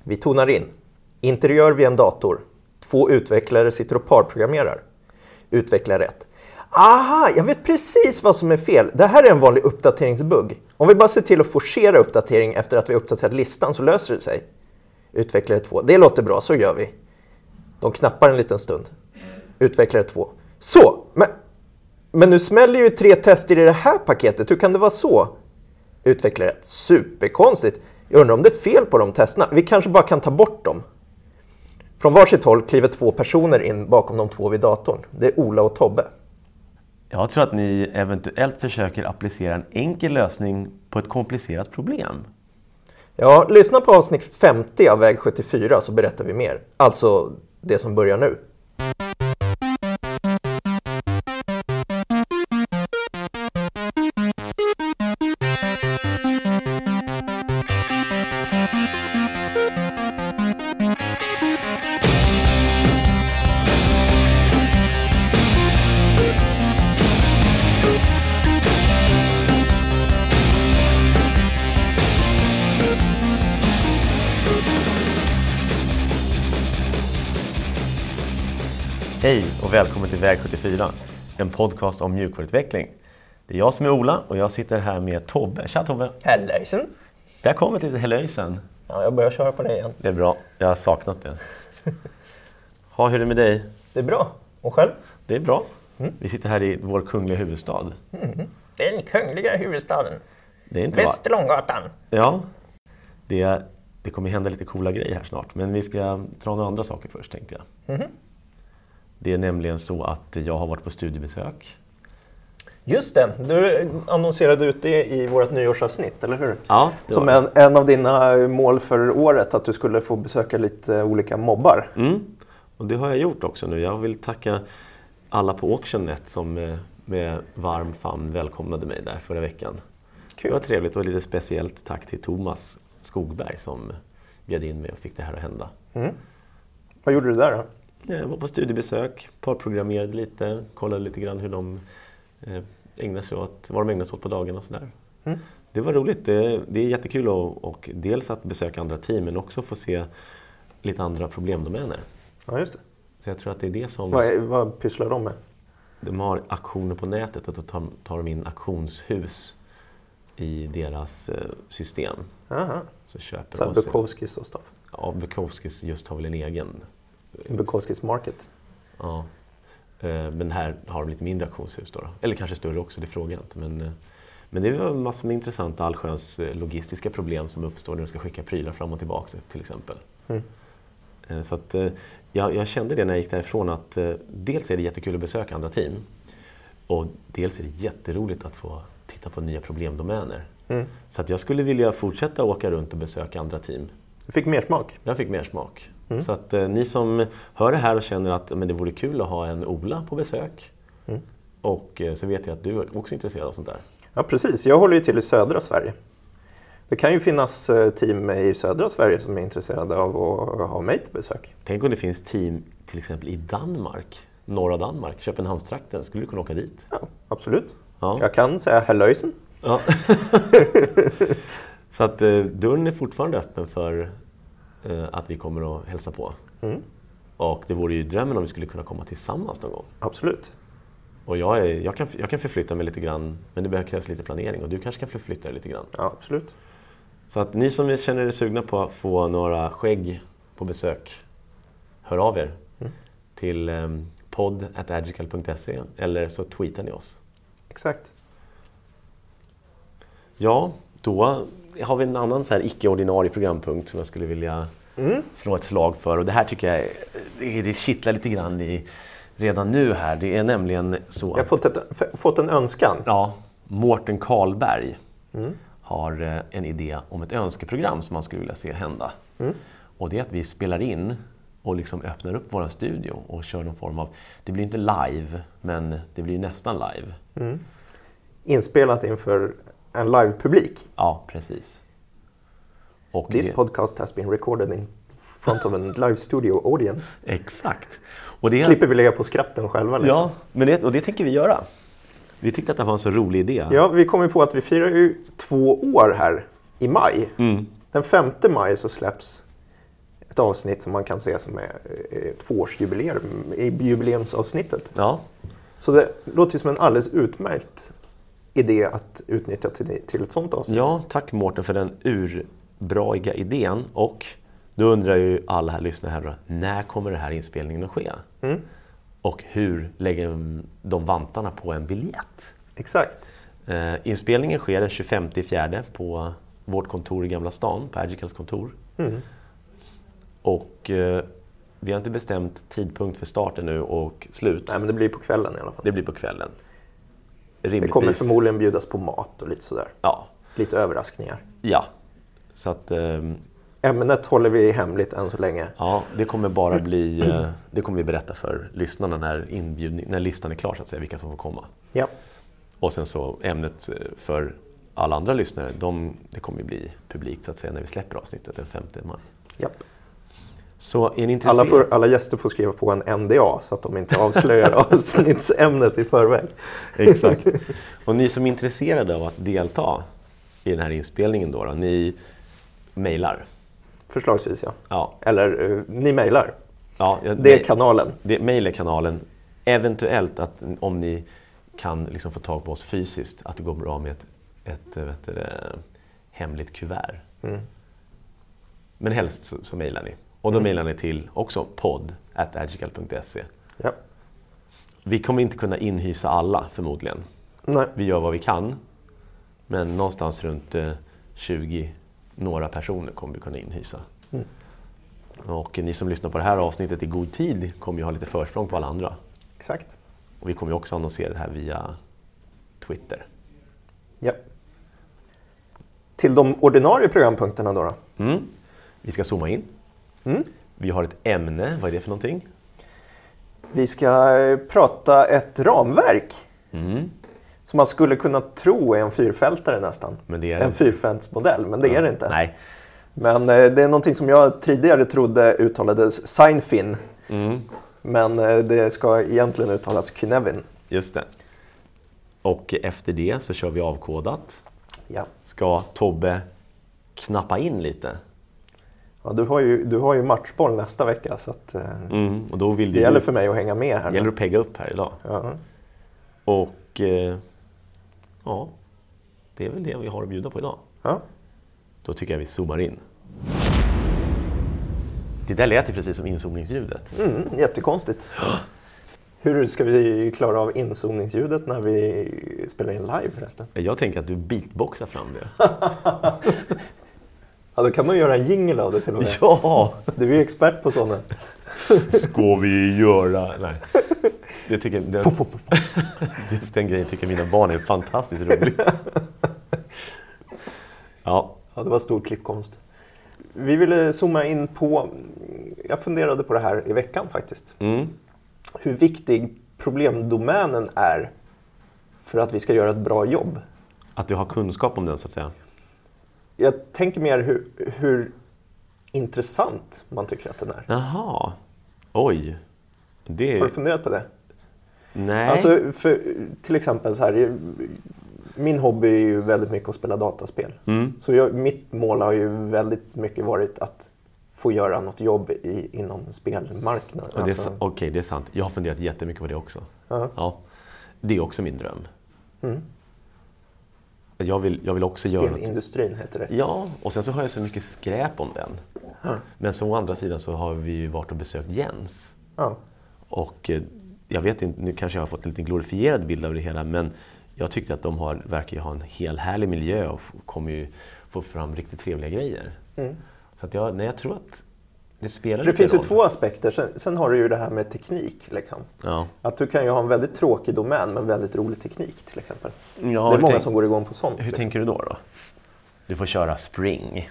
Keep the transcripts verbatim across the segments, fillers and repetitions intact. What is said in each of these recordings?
Vi tonar in. Interiör vid en dator. Två utvecklare sitter och parprogrammerar. Utvecklar rätt. Aha, jag vet precis vad som är fel. Det här är en vanlig uppdateringsbugg. Om vi bara ser till att forcera uppdatering efter att vi uppdaterat listan så löser det sig. Utvecklare två. Det låter bra, så gör vi. De knappar en liten stund. Utvecklare två. Så, men, men nu smäller ju tre tester i det här paketet. Hur kan det vara så? Utvecklare ett. Superkonstigt. Jag undrar om det är fel på de testerna. Vi kanske bara kan ta bort dem. Från varsitt håll kliver två personer in bakom de två vid datorn. Det är Ola och Tobbe. Jag tror att ni eventuellt försöker applicera en enkel lösning på ett komplicerat problem. Ja, lyssna på avsnitt femtio av väg sjuttiofyra så berättar vi mer. Alltså det som börjar nu. Hej och välkommen till väg sjuttiofyra, en podcast om mjukvaruutveckling. Det är jag som är Ola och jag sitter här med Tobbe. Tja Tobbe! Hallöjsen! Det har kommit lite hallöjsen. Ja, jag börjar köra på det igen. Det är bra, jag har saknat det. Ha, hur är det med dig? Det är bra. Och själv? Det är bra. Mm. Vi sitter här i vår kungliga huvudstad. Mm. Den kungliga huvudstaden. Det är inte Västerlånggatan. Ja, det, det kommer hända lite coola grejer här snart. Men vi ska ta några andra saker först, tänkte jag. Mm. Det är nämligen så att jag har varit på studiebesök. Just det, du annonserade ut det i vårt nyårsavsnitt, eller hur? Ja, det Som var en, en av dina mål för året, att du skulle få besöka lite olika mobbar. Mm. Och det har jag gjort också nu. Jag vill tacka alla på Auctionnet som med, med varm famn välkomnade mig där förra veckan. Kul. Det var trevligt och lite speciellt tack till Thomas Skogberg som bjöd in mig och fick det här att hända. Mm. Vad gjorde du där då? Jag var på studiebesök, parprogrammerade lite, kollade lite grann hur de eh, ägnar sig åt, vad de ägnar sig åt på dagen och sådär. Mm. Det var roligt, det, det är jättekul och, och dels att besöka andra team men också få se lite andra problemdomäner. Ja, just det. Så jag tror att det är det som... Vad, är, vad pysslar de med? De har aktioner på nätet och då tar, tar de in auktionshus i deras eh, system. Aha. Så köper så de Bukowskis och stuff. Ja, Bukowskis just har väl en egen... Bukowskis Market. Ja, men här har de lite mindre auktionshus då, då. Eller kanske större också, det frågar jag inte. Men, men det är en massa med intressanta allsköns logistiska problem som uppstår när du ska skicka prylar fram och tillbaka till exempel. Mm. Så att jag, jag kände det när jag gick därifrån att dels är det jättekul att besöka andra team och dels är det jätteroligt att få titta på nya problemdomäner. Mm. Så att jag skulle vilja fortsätta åka runt och besöka andra team. Du fick mer smak? Jag fick mer smak. Mm. Så att eh, ni som hör det här och känner att men det vore kul att ha en Ola på besök. Mm. Och eh, så vet jag att du är också intresserad av sånt där. Ja, precis. Jag håller ju till i södra Sverige. Det kan ju finnas eh, team i södra Sverige som är intresserade av att ha mig på besök. Tänk om det finns team till exempel i Danmark, norra Danmark, Köpenhamnstrakten. Skulle du kunna åka dit? Ja, absolut. Ja. Jag kan säga hallöjsen. Ja. Så att eh, dörren är fortfarande öppen för eh, att vi kommer att hälsa på. Mm. Och det vore ju drömmen om vi skulle kunna komma tillsammans någon gång. Absolut. Och jag, är, jag, kan, jag kan förflytta mig lite grann, men det behöver krävas lite planering. Och du kanske kan förflytta dig lite grann. Ja, absolut. Så att ni som känner er sugna på att få några skägg på besök, hör av er mm. till eh, podd at agical punkt se eller så tweetar ni oss. Exakt. Ja, då har vi en annan så här icke-ordinarie programpunkt som jag skulle vilja mm. slå ett slag för. Och det här tycker jag det, det kittlar lite grann i, redan nu här. Det är nämligen så Jag har fått, ett, fått en önskan. Ja, Mårten Karlberg mm. har en idé om ett önskeprogram som man skulle vilja se hända. Mm. Och det är att vi spelar in och liksom öppnar upp vår studio och kör någon form av, det blir inte live, men det blir nästan live. Mm. Inspelat inför en live-publik. Ja, precis. Och This det... podcast has been recorded in front of a live studio audience. Exakt. Och det... Slipper vi lägga på skratten själva. Liksom. Ja, men det, och det tänker vi göra. Vi tyckte att det var en så rolig idé. Ja, vi kom ju på att vi firar ju två år här i maj. Mm. Den femte maj så släpps ett avsnitt som man kan se som är ett tvåårsjubileum i jubileumsavsnittet. Ja. Så det låter ju som en alldeles utmärkt idé att utnyttja till, till ett sånt avsnitt. Ja, tack Mårten för den urbraiga idén. Och då undrar ju alla här lyssnare här då, när kommer det här inspelningen att ske? Mm. Och hur lägger de vantarna på en biljett? Exakt. Eh, inspelningen sker den tjugofemte fjärde på vårt kontor i Gamla stan, på Agicals kontor. Mm. Och eh, vi har inte bestämt tidpunkt för starten nu och slut. Nej, men det blir på kvällen i alla fall. Det blir på kvällen. Rimligtvis. Det kommer förmodligen bjudas på mat och lite sådär. Ja. Lite överraskningar. Ja. Så att... Eh, ämnet håller vi hemligt än så länge. Ja, det kommer bara bli... Eh, det kommer vi berätta för lyssnarna när, inbjudning, när listan är klar så att säga, vilka som får komma. Ja. Och sen så ämnet för alla andra lyssnare, de, det kommer bli publikt så att säga när vi släpper avsnittet den femte maj. Japp. Så är ni intresserade... alla, får, alla gäster får skriva på en N D A så att de inte avslöjar avsnittsämnet i förväg. Exakt. Och ni som är intresserade av att delta i den här inspelningen då, då ni mejlar. Förslagsvis ja. Ja. Eller uh, ni mejlar. Ja, ja, det är kanalen. Det mejl är kanalen. Eventuellt att om ni kan liksom få tag på oss fysiskt, att det går bra med ett, ett vet du, hemligt kuvert. Mm. Men helst så, så mejlar ni. Och då mm. mejlar ni till också podd at agical punkt se. Ja. Vi kommer inte kunna inhysa alla förmodligen. Nej. Vi gör vad vi kan. Men någonstans runt eh, tjugo några personer kommer vi kunna inhysa. Mm. Och ni som lyssnar på det här avsnittet i god tid kommer ju ha lite försprång på alla andra. Exakt. Och vi kommer ju också annonsera det här via Twitter. Ja. Till de ordinarie programpunkterna då? då? Mm. Vi ska zooma in. Mm. Vi har ett ämne. Vad är det för någonting? Vi ska prata ett ramverk. Mm. Som man skulle kunna tro är en fyrfältare nästan. Men det är en fyrfältsmodell, men det ja. är det inte. Nej. Men det är någonting som jag tidigare trodde uttalades Seinfin. Mm. Men det ska egentligen uttalas Kinevin. Just det. Och efter det så kör vi avkodat. Ja. Ska Tobbe knappa in lite? Ja, du har ju, du har ju matchboll nästa vecka så att, mm, och då vill det du, gäller för mig att hänga med här. Det gäller att pegga upp här idag. Ja. Och eh, ja, det är väl det vi har att bjuda på idag. Ja. Då tycker jag vi zoomar in. Det där lät ju precis som inzoomningsljudet. Mm, jättekonstigt. Hur ska vi klara av inzoomningsljudet när vi spelar in live förresten? Jag tänker att du beatboxar fram det. Ja, då kan man göra en jingle av det till och med. Ja! Du är ju expert på sådana. Ska vi göra... Nej. Jag tycker, den, just den grejen tycker mina barn är fantastiskt rolig. Ja. Ja, det var stor klippkonst. Vi ville zooma in på... Jag funderade på det här i veckan faktiskt. Mm. Hur viktig problemdomänen är för att vi ska göra ett bra jobb. Att du har kunskap om den så att säga. Jag tänker mer hur, hur intressant man tycker att den är. Jaha. Oj. Det... Har du funderat på det? Nej. Alltså, för, till exempel så här... Min hobby är ju väldigt mycket att spela dataspel. Mm. Så jag, mitt mål har ju väldigt mycket varit att få göra något jobb i, inom spelmarknaden. Ja, alltså. Okej, okay, det är sant. Jag har funderat jättemycket på det också. Uh-huh. Ja, det är också min dröm. Mm. Jag vill, jag vill också göra något. Spelindustrin heter det. Ja, och sen så har jag så mycket skräp om den. Uh-huh. Men så å andra sidan så har vi ju varit och besökt Jens. Uh-huh. Och jag vet inte, nu kanske jag har fått en lite glorifierad bild av det hela, men jag tyckte att de har, verkar ju ha en hel härlig miljö och kommer ju få fram riktigt trevliga grejer. Mm. Så att jag, nej, jag tror att det spelar det lite finns roll. Ju två aspekter. Sen, sen har du ju det här med teknik. Liksom. Ja. Att du kan ju ha en väldigt tråkig domän men väldigt rolig teknik till exempel. Ja, det är många tänk, som går igång på sånt. Hur liksom. tänker du då då? Du får köra Spring.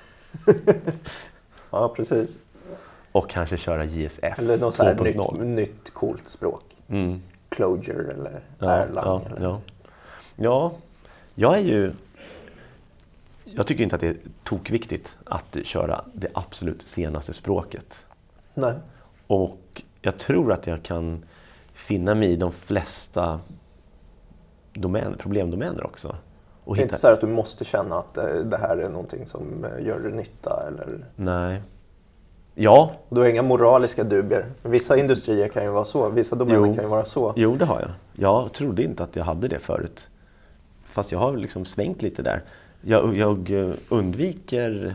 Ja, precis. Och kanske köra J S F eller något så här nytt, nytt coolt språk. Mm. Clojure eller ja, Erlang. Ja, eller... ja. ja, jag är ju... Jag tycker inte att det är tokviktigt att köra det absolut senaste språket. Nej. Och jag tror att jag kan finna mig i de flesta domäner, problemdomäner också. Och det är hitta... inte så att du måste känna att det här är någonting som gör nytta eller... Nej. Ja. Du har inga moraliska dubier. Vissa industrier kan ju vara så, vissa domäner Jo. kan ju vara så. Jo, det har jag. Jag trodde inte att jag hade det förut. Fast jag har liksom svängt lite där. Jag, jag undviker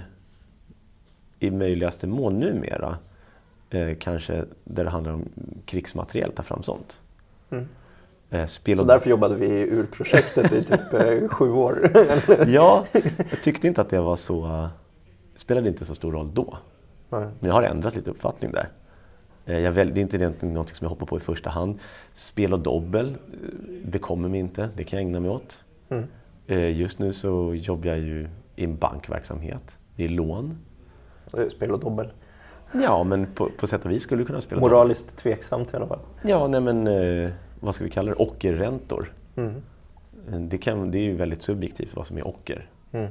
i möjligaste mån numera eh, kanske där det handlar om krigsmateriel, ta fram sånt. Mm. Eh, spel Så och... därför jobbade vi ur projektet i typ eh, sju år. Ja, jag tyckte inte att det var så... Uh, spelade inte så stor roll då. Nej. Men jag har ändrat lite uppfattning där. Eh, jag väl, det är inte egentligen något som jag hoppar på i första hand. Spel och dobbel eh, bekommer mig inte, det kan jag ägna mig åt. Mm. Eh, just nu så jobbar jag ju i en bankverksamhet, i lån. Spel och dobbel. Ja, men på, på sätt och vis skulle du kunna spela Moraliskt dobbel. Tveksamt i alla fall. Ja, nej men eh, vad ska vi kalla det? Ockerräntor. Mm. Det, kan, det är ju väldigt subjektivt vad som är ocker. Mm.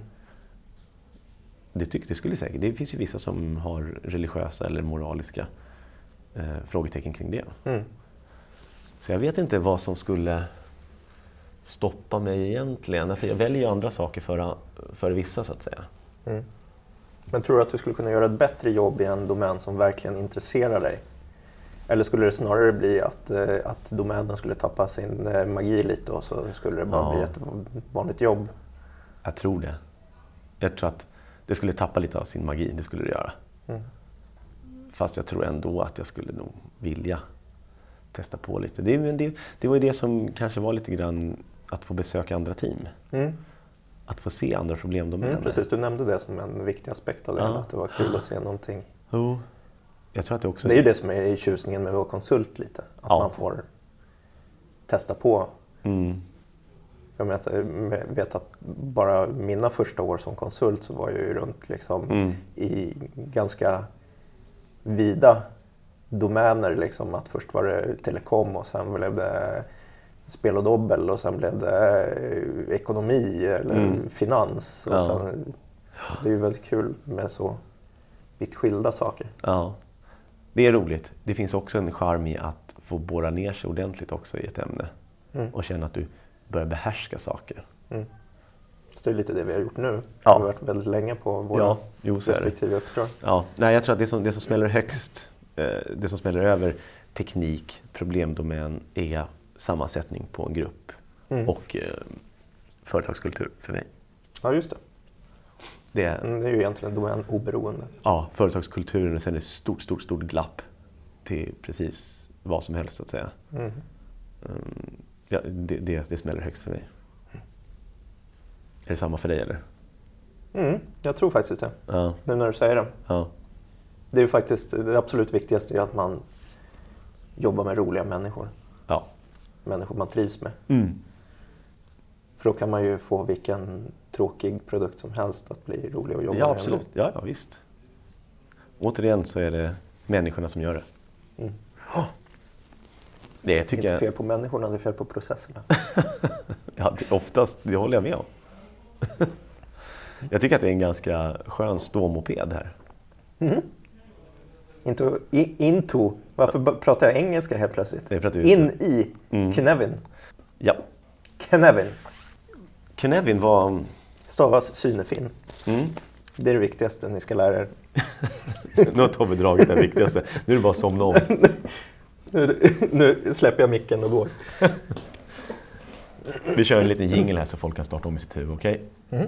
Det, tyck, det skulle säkert. Det finns ju vissa som har religiösa eller moraliska eh, frågetecken kring det. Mm. Så jag vet inte vad som skulle stoppa mig egentligen. Alltså jag väljer ju andra saker för, för vissa så att säga. Mm. Men tror du att du skulle kunna göra ett bättre jobb i en domän som verkligen intresserar dig? Eller skulle det snarare bli att, att domänen skulle tappa sin magi lite och så skulle det bara Ja. bli ett vanligt jobb? Jag tror det. Jag tror att det skulle tappa lite av sin magi, det skulle det göra. Mm. Fast jag tror ändå att jag skulle nog vilja testa på lite. Det, men det, det var ju det som kanske var lite grann att få besöka andra team. Mm. Att få se andra problemdomäner. Mm, precis, du nämnde det som en viktig aspekt av det, Ja. att det var kul att se någonting. Jo. Jag tror att det också... Det är ju det som är i tjusningen med att vara konsult lite. Att Ja. man får testa på. Mm. Jag vet, vet att bara mina första år som konsult så var jag ju runt liksom Mm. i ganska vida domäner. Liksom. Att först var det telekom och sen blev det spel och dobbel och sen blev det ekonomi eller Mm. finans. Och Ja. sen, det är ju väldigt kul med så vitt skilda saker. Ja, det är roligt. Det finns också en charm i att få borra ner sig ordentligt också i ett ämne. Mm. Och känna att du börjar behärska saker. Mm. Så det är lite det vi har gjort nu. Ja. Vi har varit väldigt länge på våra Ja, jo, så är det. respektive uppdrag. Ja, nej, jag tror att det som, det som smäller högst, eh, det som smäller över teknik, problemdomän är sammansättning på en grupp Mm. och eh, företagskultur för mig. Ja, just det. Det är, Mm, det är ju egentligen domänoberoende. ja, företagskulturen och sen är det ett stort, stort, stort glapp till precis vad som helst så att säga. Mm. Um, ja, det, det, det smäller högst för mig. Är det samma för dig eller? Mm, jag tror faktiskt det. Ja, Nu när du säger det. ja, Det är ju faktiskt det absolut viktigaste är att man jobbar med roliga människor. ja. Människor man trivs med. Mm. För då kan man ju få vilken tråkig produkt som helst att bli rolig att jobba Ja, med. absolut. Ja, ja, visst. Återigen så är det människorna som gör det. Mm. Det Det tycker är inte jag... fel på människorna, det är fel på processerna. Ja, det, oftast, det håller jag med om. Jag tycker att det är en ganska skön ståmoped här. Mm. Into, i, into, varför b- pratar jag engelska helt plötsligt? Det är för att du är In så- i Mm. Knevin. Ja. Knevin. Knevin var... Stavas synefin. Mm. Det är det viktigaste ni ska lära er. Nu har Tobbe dragit det viktigaste. Nu är det bara att somna om. Nu, nu släpper jag micken och går. Vi kör en liten jingle här så folk kan starta om i sitt huvud, okej? Mm.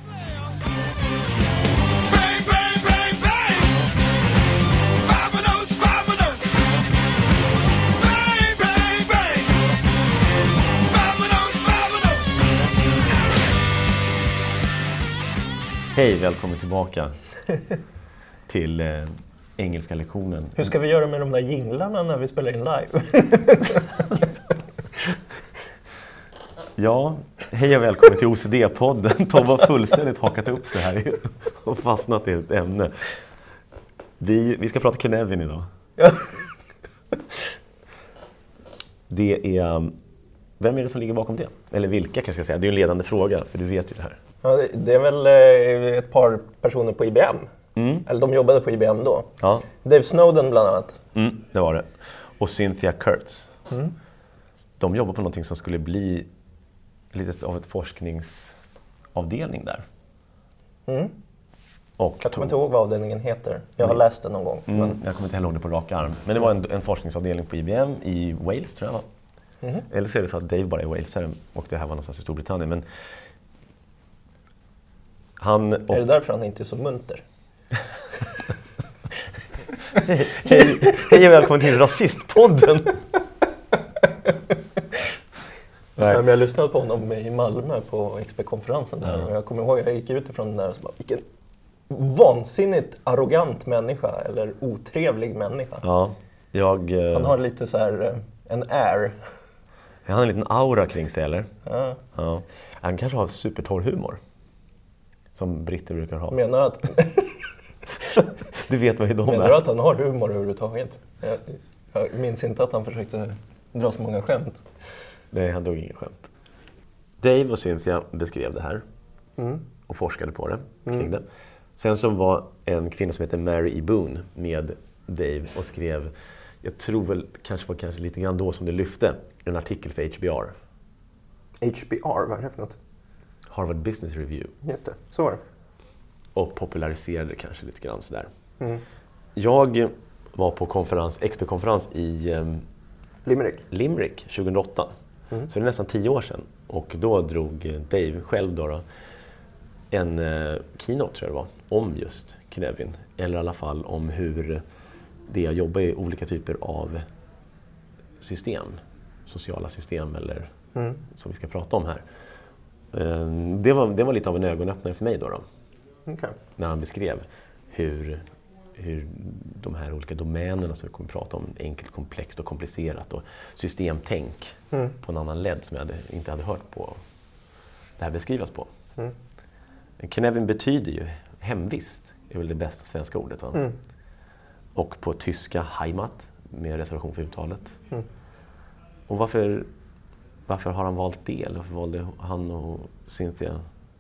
Bang, bang, bang, bang! Vamonos, vamonos! Bang, bang, bang! Vamonos, vamonos! Hej, välkommen tillbaka till eh, engelska lektionen. Hur ska vi göra med de där jinglarna när vi spelar in live? Ja, hej och välkommen till O C D-podden. Tobbe har fullständigt hakat upp sig här och fastnat i ett ämne. Vi, vi ska prata Knevin idag. Ja. Det är... Vem är det som ligger bakom det? Eller vilka kanske jag säga? Det är en ledande fråga, för du vet ju det här. Ja, det- det är väl eh, ett par personer på I B M. Mm. Eller de jobbade på I B M då. Ja, Dave Snowden bland annat. mm, det var det. Och Cynthia Kurtz. Mm. De jobbar på någonting som skulle bli lite av ett forskningsavdelning där. Mm. Och Jag kommer inte ihåg vad avdelningen heter. Jag har Nej. läst den någon gång. Mm, Men... jag kommer inte heller ihåg det på rak arm. Men det var en, en forskningsavdelning på I B M i Wales, tror jag va? Mhm. Eller så är det så att Dave bara är walesare och det här var någonstans i Storbritannien. Men han och... Är det därför han inte är så munter? Hej, hej och välkommen till Rasistpodden! Ja, men jag lyssnade på honom i Malmö på X P-konferensen där. Ja. Och jag kommer ihåg att jag gick ut ifrån den där och så bara, vilken vansinnigt arrogant människa eller otrevlig människa. Ja, jag... eh, Han har lite så här eh, en air. Han har en liten aura kring sig, eller? Ja. Ja. Han kanske har supertorr humor. Som britter brukar ha. Menar att, Det vet man ju de menar du är. att han har humor överhuvudtaget? Jag, jag minns inte att han försökte dra så många skämt. Nej, han drog ingen skämt. Dave och Cynthia beskrev det här. Mm. Och forskade på det, kring det. Sen så var en kvinna som heter Mary E. Boone med Dave och skrev, jag tror väl kanske var kanske lite grann då som det lyfte, en artikel för H B R. H B R, vad är det för något? Harvard Business Review. Just det, så var det. Och populariserade kanske lite grann sådär. Mm. Jag var på konferens, X P-konferens i um, Limerick. Limerick tjugohundraåtta. Mm. Så det är nästan tio år sedan. Och då drog eh, Dave själv då, då en eh, keynote, tror jag det var, om just Cynefin. Eller i alla fall om hur det är att jobba i olika typer av system. Sociala system eller Mm. som vi ska prata om här. Eh, det, var, det var lite av en ögonöppnare för mig då. då. Okay. När han beskrev hur, hur de här olika domänerna som vi kommer att prata om, enkelt, komplext och komplicerat och systemtänk Mm. på en annan led som jag hade, inte hade hört på det här beskrivas på. Mm. Cynefin betyder ju hemvist, är väl det bästa svenska ordet. Va? Mm. Och på tyska Heimat, med reservation för uttalet. Mm. Och varför, varför har han valt det? Eller varför valde han och Cynthia?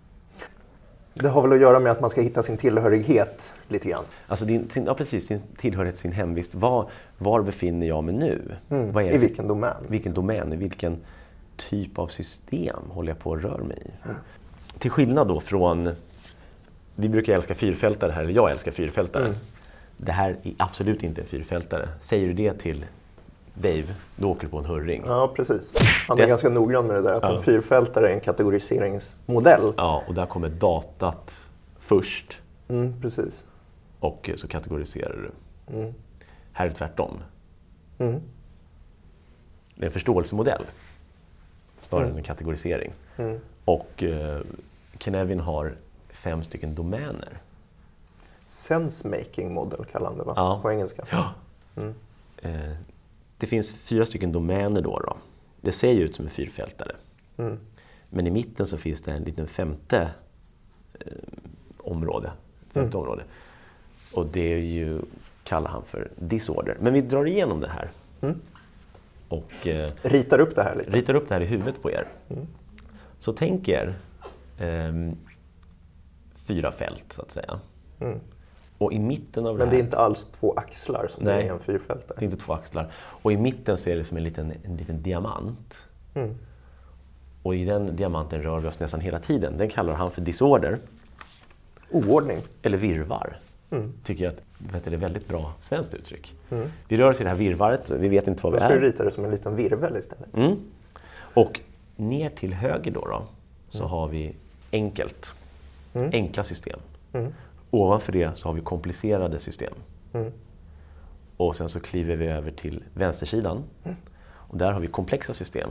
Det har väl att göra med att man ska hitta sin tillhörighet lite grann. Alltså din, sin, ja, precis, sin tillhörighet, sin hemvist. Var, var befinner jag mig nu? Mm. Vad är I det? vilken domän? Vilken domän, i vilken typ av system håller jag på att röra mig i? Mm. Till skillnad då från, vi brukar älska fyrfältare här, eller jag älskar fyrfältare. Mm. Det här är absolut inte en fyrfältare. Säger du det till Dave, då åker du på en hurring. Ja, precis. Han är Des- ganska noggrann med det där. Att Ja. en fyrfältare är en kategoriseringsmodell. Ja, och där kommer datat först Mm, precis. och så kategoriserar du. Mm. Här är det tvärtom. Mm. Det är en förståelsemodell snarare Mm. än en kategorisering. Mm. Och eh, Cynefin har fem stycken domäner. Sense-making model kallar han det, va? Ja. På engelska. Ja. Mm. Eh, det finns fyra stycken domäner då. då. Det ser ju ut som en fyrfältare. Mm. Men i mitten så finns det en liten femte eh, område. Femte Mm. område. Och det är ju, kallar han för disorder. Men vi drar igenom det här. Mm. Och eh, Ritar upp det här lite. ritar upp det här i huvudet på er. Mm. Så tänk er ehm, fyra fält så att säga. Mm. Och i mitten av Men det det här, är inte alls två axlar som Nej. det är en fyrfältare. det är inte två axlar. Och i mitten så är det som en liten, en liten diamant. Mm. Och i den diamanten rör vi oss nästan hela tiden. Den kallar han för disorder. Oordning. Eller virvar. Mm. Tycker jag att vet, det är ett väldigt bra svenskt uttryck. Mm. Vi rör oss i det här virvaret. Vi vet inte vad Då vi ska du är. rita det som en liten virvel istället. Mm. Och ner till höger då, då så har vi enkelt. Mm. Enkla system. Mm. Ovanför det så har vi komplicerade system. Mm. Och sen så kliver vi över till vänstersidan. Och där har vi komplexa system.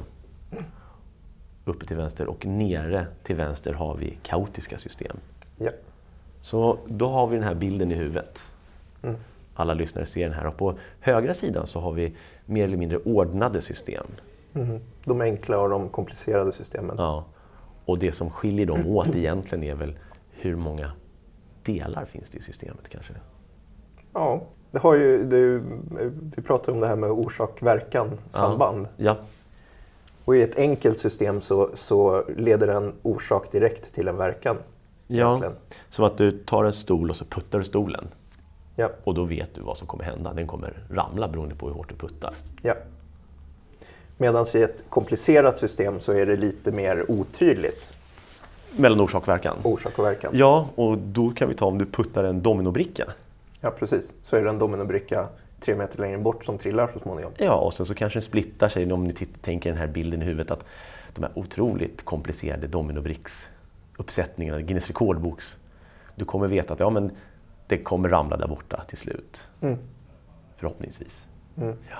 Uppe till vänster och nere till vänster har vi kaotiska system. Ja. Så då har vi den här bilden i huvudet. Mm. Alla lyssnare ser den här. Och på högra sidan så har vi mer eller mindre ordnade system. Mm. De enkla och de komplicerade systemen. Ja. Och det som skiljer dem åt egentligen är väl hur många delar finns det i systemet kanske? Ja, det har ju, det är ju, vi pratar om det här med orsak-verkan, samband. Ja. Och i ett enkelt system så, så leder en orsak direkt till en verkan. Ja, egentligen. som att du tar en stol och så puttar du stolen. Ja. Och då vet du vad som kommer hända. Den kommer ramla beroende på hur hårt du puttar. Ja. Medan i ett komplicerat system så är det lite mer otydligt. Mellan orsak och verkan. Orsak och verkan. Ja, och då kan vi ta om du puttar en dominobricka. Ja, precis. Så är det en dominobricka tre meter längre bort som trillar så småningom. Ja, och sen så kanske den splittar sig om ni titt- tänker den här bilden i huvudet att de här otroligt komplicerade dominobricksuppsättningarna, Guinness rekordboks, du kommer veta att ja, men det kommer ramla där borta till slut. Mm. Förhoppningsvis. Mm. Ja.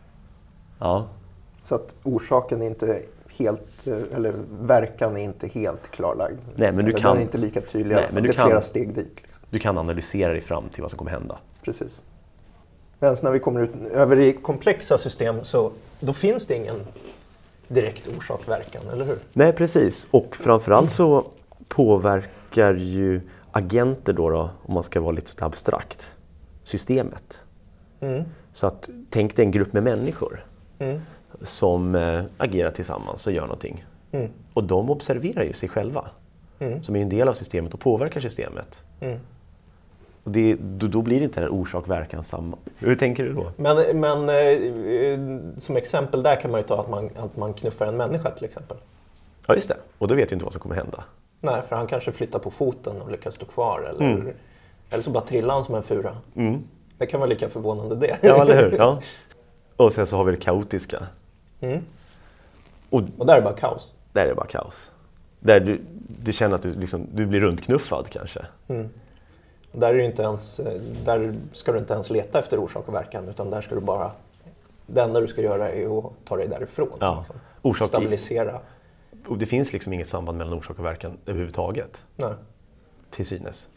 Ja. Så att orsaken är inte helt, eller verkan är inte helt klarlagd. Nej, men du eller kan- Den är inte lika tydlig. Nej, men det du är kan- flera steg dit. Liksom. Du kan analysera dig fram till vad som kommer hända. Precis. Men när vi kommer ut över i komplexa system så då finns det ingen direkt orsak-verkan, eller hur? Nej, precis. Och framförallt så påverkar ju agenter då, då om man ska vara lite abstrakt, systemet. Mm. Så att tänk dig en grupp med människor Mm. som äh, agerar tillsammans och gör någonting. Mm. Och de observerar ju sig själva, Mm. som är en del av systemet och påverkar systemet. Mm. Och det, då, då blir det inte en orsak-verkan samma. Hur tänker du då? Men, men eh, som exempel där kan man ju ta att man, att man knuffar en människa till exempel. Ja, just det. Och då vet ju inte vad som kommer hända. Nej, för han kanske flyttar på foten och lyckas stå kvar. Eller, Mm. eller så bara trillar han som en fura. Mm. Det kan vara lika förvånande det. Ja, eller hur? Ja. Och sen så har vi det kaotiska. Mm. Och Och där är det bara kaos. där är det bara kaos. Där du, du känner att du, liksom, du blir runtknuffad kanske. Mm. Och där, är det inte ens, där ska du inte ens leta efter orsak och verkan, utan där ska du bara... Det enda du ska göra är att ta dig därifrån. Ja. Liksom. Orsak- Stabilisera. Och det finns liksom inget samband mellan orsak och verkan överhuvudtaget. Nej. Till synes.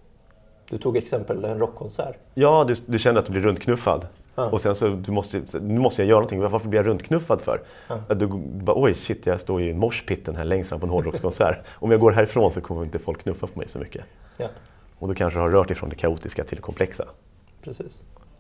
Du tog exempel en rockkonsert. Ja, du, du känner att du blir runtknuffad. Ja. Och sen så du måste, nu måste jag göra någonting. Varför blir jag runtknuffad för? Ja. Du bara, oj shit, jag står i morspitten här längst fram på en hårdrockskonsert. Om jag går härifrån så kommer inte folk knuffa på mig så mycket. Ja, Och då kanske har rört ifrån det kaotiska till det komplexa. precis.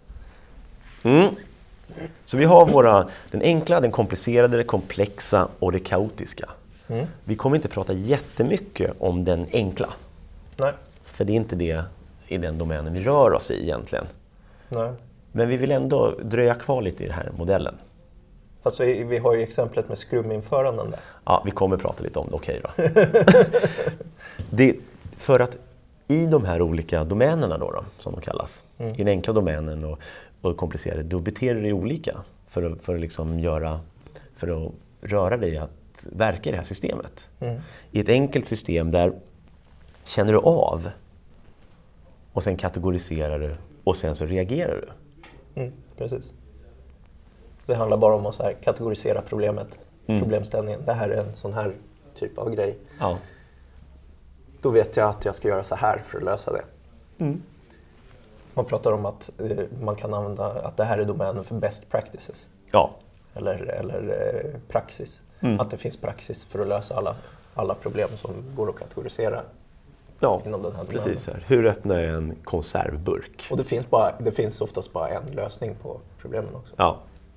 Mm. Så vi har våra, den enkla, den komplicerade, det komplexa och det kaotiska. Mm. Vi kommer inte prata jättemycket om den enkla. Nej. För det är inte det i den domänen vi rör oss i egentligen. Nej. Men vi vill ändå dröja kvar lite i den här modellen. Fast vi, vi har ju exemplet med skruminföranden där. Ja, vi kommer prata lite om det, okej då. Det, för att i de här olika domänerna då, då som de kallas, Mm. i den enkla domänen och, och komplicerade, då beter du dig olika för att, för att liksom göra, för att röra dig att verka i det här systemet. Mm. I ett enkelt system där känner du av och sen kategoriserar du och sen så reagerar du. Mm, precis. Det handlar bara om att så här kategorisera problemet, Mm. problemställningen. Det här är en sån här typ av grej. Ja. Då vet jag att jag ska göra så här för att lösa det. Mm. Man pratar om att eh, man kan använda att det här är domänen för best practices. Ja. Eller, eller eh, praxis. Mm. Att det finns praxis för att lösa alla, alla problem som går att kategorisera Ja, inom den här domänen. precis. Här. Hur öppnar jag en konservburk? Och det finns, bara, det finns oftast bara en lösning på problemen också. Ja,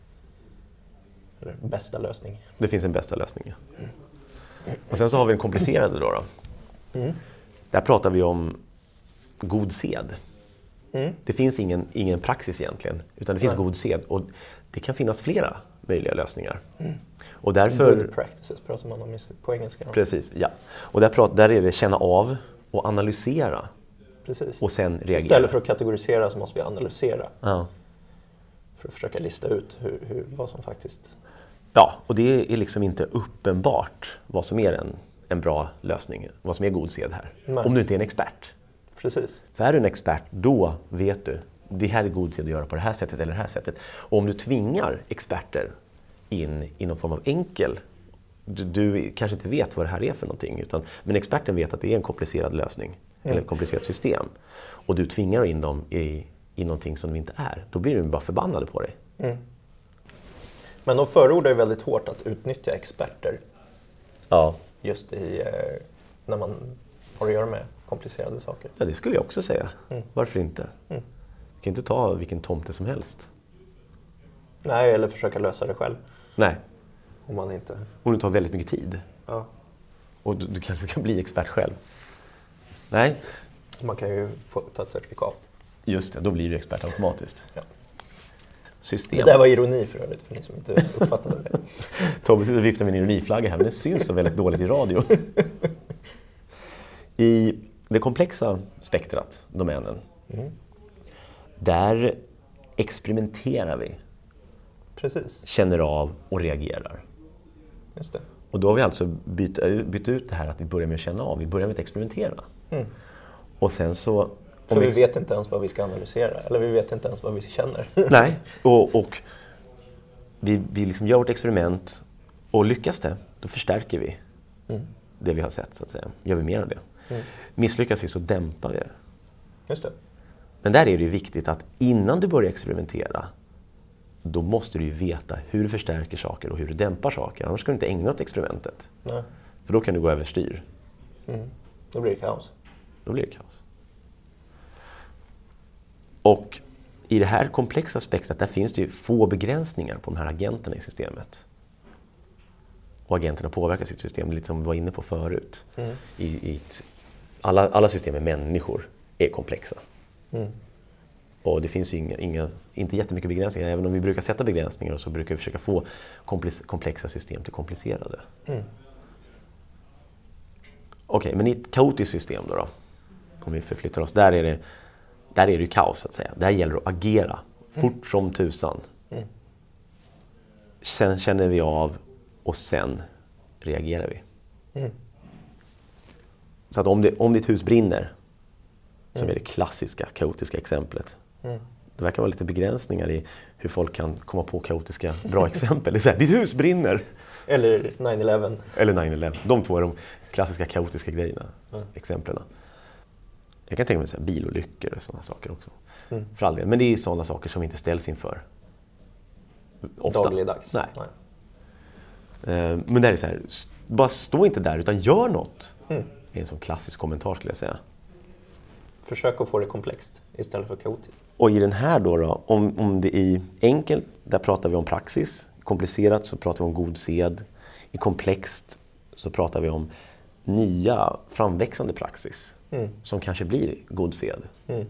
Eller bästa lösning. det finns en bästa lösning. Och sen så har vi en komplicerade då. då. Mm. Där pratar vi om god sed. Mm. Det finns ingen, ingen praxis egentligen, utan det finns Nej. god sed. Och det kan finnas flera möjliga lösningar. Och därför... Good practices pratar man om i- på engelska. Precis, ja. Och där, prat, där är det känna av och analysera Precis. och sen reagera. Istället för att kategorisera så måste vi analysera. Ja. För att försöka lista ut hur, hur, vad som faktiskt... Ja, och det är liksom inte uppenbart vad som är en, en bra lösning, vad som är god sed här. Nej. Om du inte är en expert. Precis. För är du en expert, då vet du, det här är god sed att göra på det här sättet eller det här sättet. Och om du tvingar experter in i någon form av enkel, du, du kanske inte vet vad det här är för någonting, utan, men experten vet att det är en komplicerad lösning, Mm. eller ett komplicerat system. Och du tvingar in dem i, i någonting som de inte är. Då blir de bara förbannade på dig. Mm. Men de förordar ju väldigt hårt att utnyttja experter Ja. just i, eh, när man har att göra med komplicerade saker. Ja, det skulle jag också säga. Mm. Varför inte? Mm. Du kan inte ta vilken tomte som helst. Nej, eller försöka lösa det själv. Nej, Om man inte... om du tar väldigt mycket tid. Ja. Och du, du kanske ska bli expert själv. Nej, Man kan ju få ta ett certifikat. just det. Då blir du expert automatiskt. Ja. System. Det där var ironi för övrigt, för ni som inte uppfattade det. Tobbe sitter och viftar med en ironiflagga här, men det syns så väldigt dåligt i radio. I det komplexa spektrat, domänen, Mm. där experimenterar vi, Precis, känner av och reagerar. just det. Och då har vi alltså bytt, bytt ut det här att vi börjar med att känna av, vi börjar med att experimentera. Mm. Och sen så... För vi vet inte ens vad vi ska analysera, eller vi vet inte ens vad vi känner. Nej, och, och vi, vi liksom gör vårt experiment och lyckas det, då förstärker vi Mm. det vi har sett, så att säga. Gör vi mer av det. Mm. Misslyckas vi så dämpar vi det. Just det. Men där är det ju viktigt att innan du börjar experimentera, då måste du ju veta hur du förstärker saker och hur du dämpar saker. Annars ska du inte ägna åt experimentet. Nej. För då kan du gå överstyr. Mm. Då blir det kaos. Då blir det kaos. Och i det här komplexa spektrat, där finns det ju få begränsningar på de här agenterna i systemet. Och agenterna påverkar sitt system, lite som vi var inne på förut. Mm. I, i ett, alla, alla system med människor är komplexa. Mm. Och det finns ju inga, inga, inte jättemycket begränsningar. Även om vi brukar sätta begränsningar så brukar vi försöka få komplexa system till komplicerade. Mm. Okej, men i ett kaotiskt system då, då om vi förflyttar oss, där är det, där är det ju kaos, så att säga. Där gäller det att agera fort mm. som tusan. Mm. Sen känner vi av och sen reagerar vi. Mm. Så att om, det, om ditt hus brinner, som Mm. är det klassiska kaotiska exemplet, Mm. det verkar vara lite begränsningar i hur folk kan komma på kaotiska bra exempel. Det är så här, ditt hus brinner! Eller nine eleven. Eller nine eleven. De två är de klassiska kaotiska grejerna, Mm. exemplen. Jag kan tänka mig så här, bilolyckor och sådana saker också. Mm. För all del. Men det är sådana saker som vi inte ställs inför ofta. Dagligdags. Nej. Nej. Uh, men där är så här, bara stå inte där utan gör något. Mm. Det är en sån klassisk kommentar, skulle jag säga. Försök att få det komplext istället för kaotiskt. Och i den här då, då om, om det är enkelt, där pratar vi om praxis. Komplicerat så pratar vi om god sed. I komplext så pratar vi om nya framväxande praxis. Mm. Som kanske blir god sed. Mm.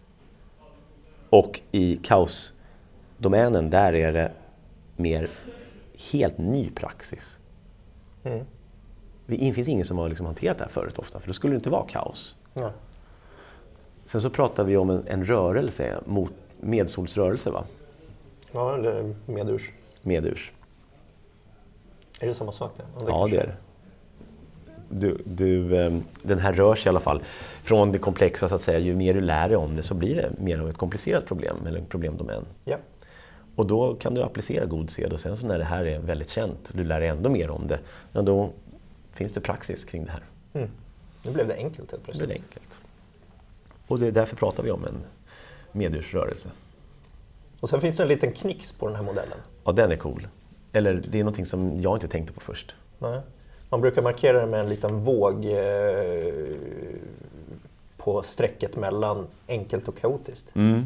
Och i kaosdomänen, där är det mer helt ny praxis. Mm. Det finns ingen som har liksom hanterat det här förut ofta, för då skulle det inte vara kaos. Ja. Sen så pratar vi om en, en rörelse, mot medsolsrörelse, va? Ja, eller medurs. Medurs. Är det samma sak? Där? Ja, det är det. Du, du, den här rör sig i alla fall från det komplexa, så att säga. Ju mer du lär dig om det så blir det mer av ett komplicerat problem, eller en problemdomän. Ja. Och då kan du applicera god sed, och sen så när det här är väldigt känt, du lär dig ändå mer om det, ja, då finns det praxis kring det här. Mm. Nu blev det enkelt helt Det plötsligt. blir enkelt. Och det är därför pratar vi om en medursrörelse. Och sen finns det en liten knix på den här modellen. Ja, den är cool. Eller det är någonting som jag inte tänkte på först. Nej. Man brukar markera det med en liten våg eh, på strecket mellan enkelt och kaotiskt. Mm.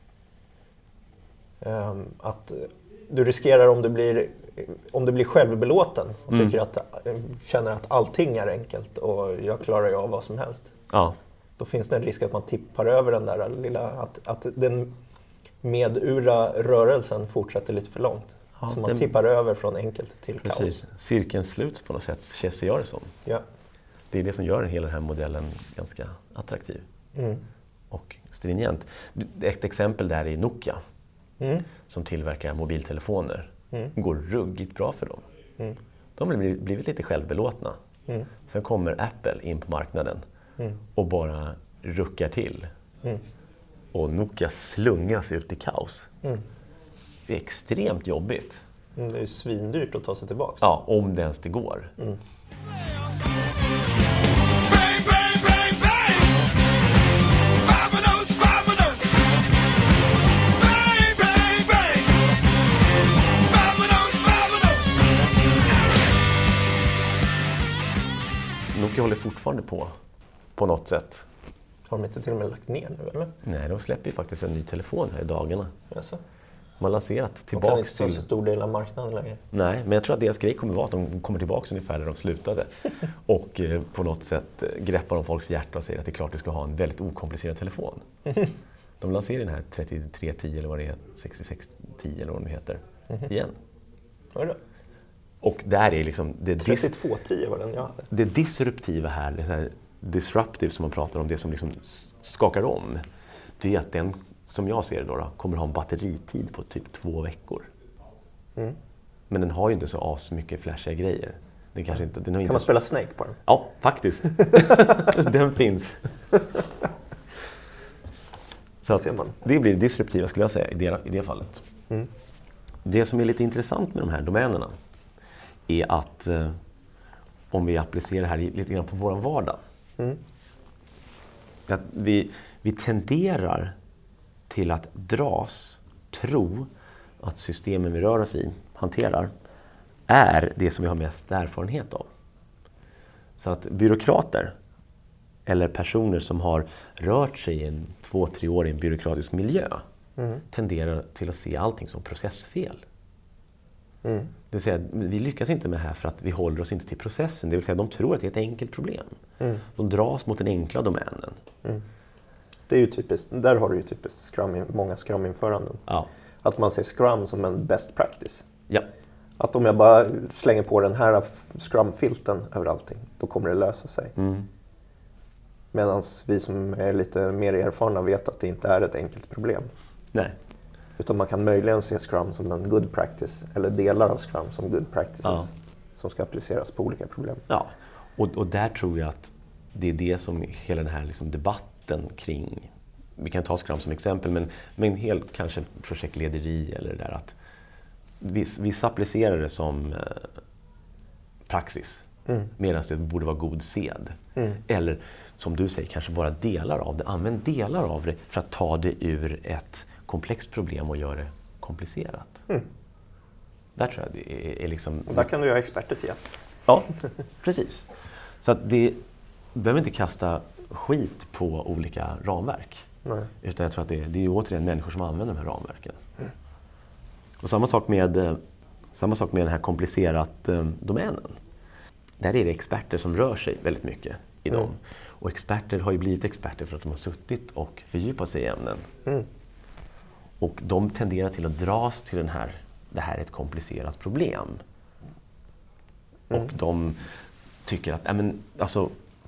Um, att du riskerar, om du blir, om du blir självbelåten och Mm. tycker att, känner att allting är enkelt och jag klarar ju av vad som helst. Ja, Då finns det en risk att man tippar över den där lilla, att, att den medura rörelsen fortsätter lite för långt. Ja, så man den- tippar över från enkelt till precis. kaos. Cirkeln sluts på något sätt, ser jag det som. Ja. Det är det som gör hela den här modellen ganska attraktiv Mm. och stringent. Ett exempel där är Nokia, Mm. som tillverkar mobiltelefoner. Mm. Det går ruggigt bra för dem. Mm. De har blivit, blivit lite självbelåtna. Mm. Sen kommer Apple in på marknaden Mm. och bara ruckar till. Mm. Och Nokia slungas ut i kaos. Mm. Det är extremt jobbigt. Mm. Det är svindyrt att ta sig tillbaka. Ja, om det ens det går. Mm. Bang, bang, bang, bang! Vamonos, vamonos! Bang, bang, bang! Vamonos, vamonos! Nokia håller fortfarande på, på något sätt. Har de inte till och med lagt ner nu, eller? Nej, de släpper ju faktiskt en ny telefon här i dagarna. Alltså, De har lanserat de kan tillbaks inte ta till... så stor del av marknaden längre. Nej, men jag tror att deras grej kommer vara att de kommer tillbaks ungefär där de slutade. Och eh, på något sätt eh, greppar de folks hjärta och säger att det är klart att vi ska ha en väldigt okomplicerad telefon. De lanserar den här trettiotre tio eller vad det är, sextiosex tio eller vad det heter, igen. Var det? Och där är liksom det, dis- trettiotvå tio var den jag hade. det disruptiva här, det här disruptive som man pratar om, det som liksom skakar om, det är att den, som jag ser det då, då kommer ha en batteritid på typ två veckor. Mm. Men den har ju inte så as mycket flashiga grejer. Den kanske inte, den har Kan inte man så... spela Snake på den? Ja, faktiskt. Den finns. Så att ser man. det blir disruptiva skulle jag säga i det, i det fallet. Mm. Det som är lite intressant med de här domänerna är att eh, om vi applicerar det här lite grann på vår vardag. Mm. Att vi, vi tenderar till att dras, tro att systemen vi rör oss i, hanterar, är det som vi har mest erfarenhet av. Så att byråkrater eller personer som har rört sig i en två, tre år i en byråkratisk miljö Mm. tenderar till att se allting som processfel. Mm. Det vill säga, vi lyckas inte med det här för att vi håller oss inte till processen. Det vill säga, de tror att det är ett enkelt problem. Mm. De dras mot den enkla domänen. Mm. Det är ju typiskt, där har du ju typiskt Scrum, många Scrum-införanden. Ja. Att man ser Scrum som en best practice. Ja. Att om jag bara slänger på den här Scrum-filten över allting, då kommer det lösa sig. Mm. Medan vi som är lite mer erfarna vet att det inte är ett enkelt problem. Nej. Utan man kan möjligen se Scrum som en good practice, eller delar av Scrum som good practices Ja. som ska appliceras på olika problem. Ja. Och, och där tror jag att det är det som hela den här liksom debatten kring, vi kan ta Scrum som exempel, men, men helt kanske projektlederi eller det där att vissa, vissa applicerar det som eh, praxis. Mm. Medan det borde vara god sed. Mm. Eller som du säger, kanske bara delar av det. Använd delar av det för att ta det ur ett komplext problem och göra det komplicerat. Mm. Där tror jag det är, är liksom... Och där kan du göra experter till. Ja, precis. Så att det behöver inte kasta skit på olika ramverk. Nej. Utan jag tror att det, det är återigen människor som använder de här ramverken. Mm. Och samma sak med, samma sak med den här komplicerat eh, domänen. Där är det experter som rör sig väldigt mycket i dem. Mm. Och experter har ju blivit experter för att de har suttit och fördjupat sig i ämnen. Mm. Och de tenderar till att dras till den här, det här är ett komplicerat problem. Mm. Och de tycker att, äh men, alltså,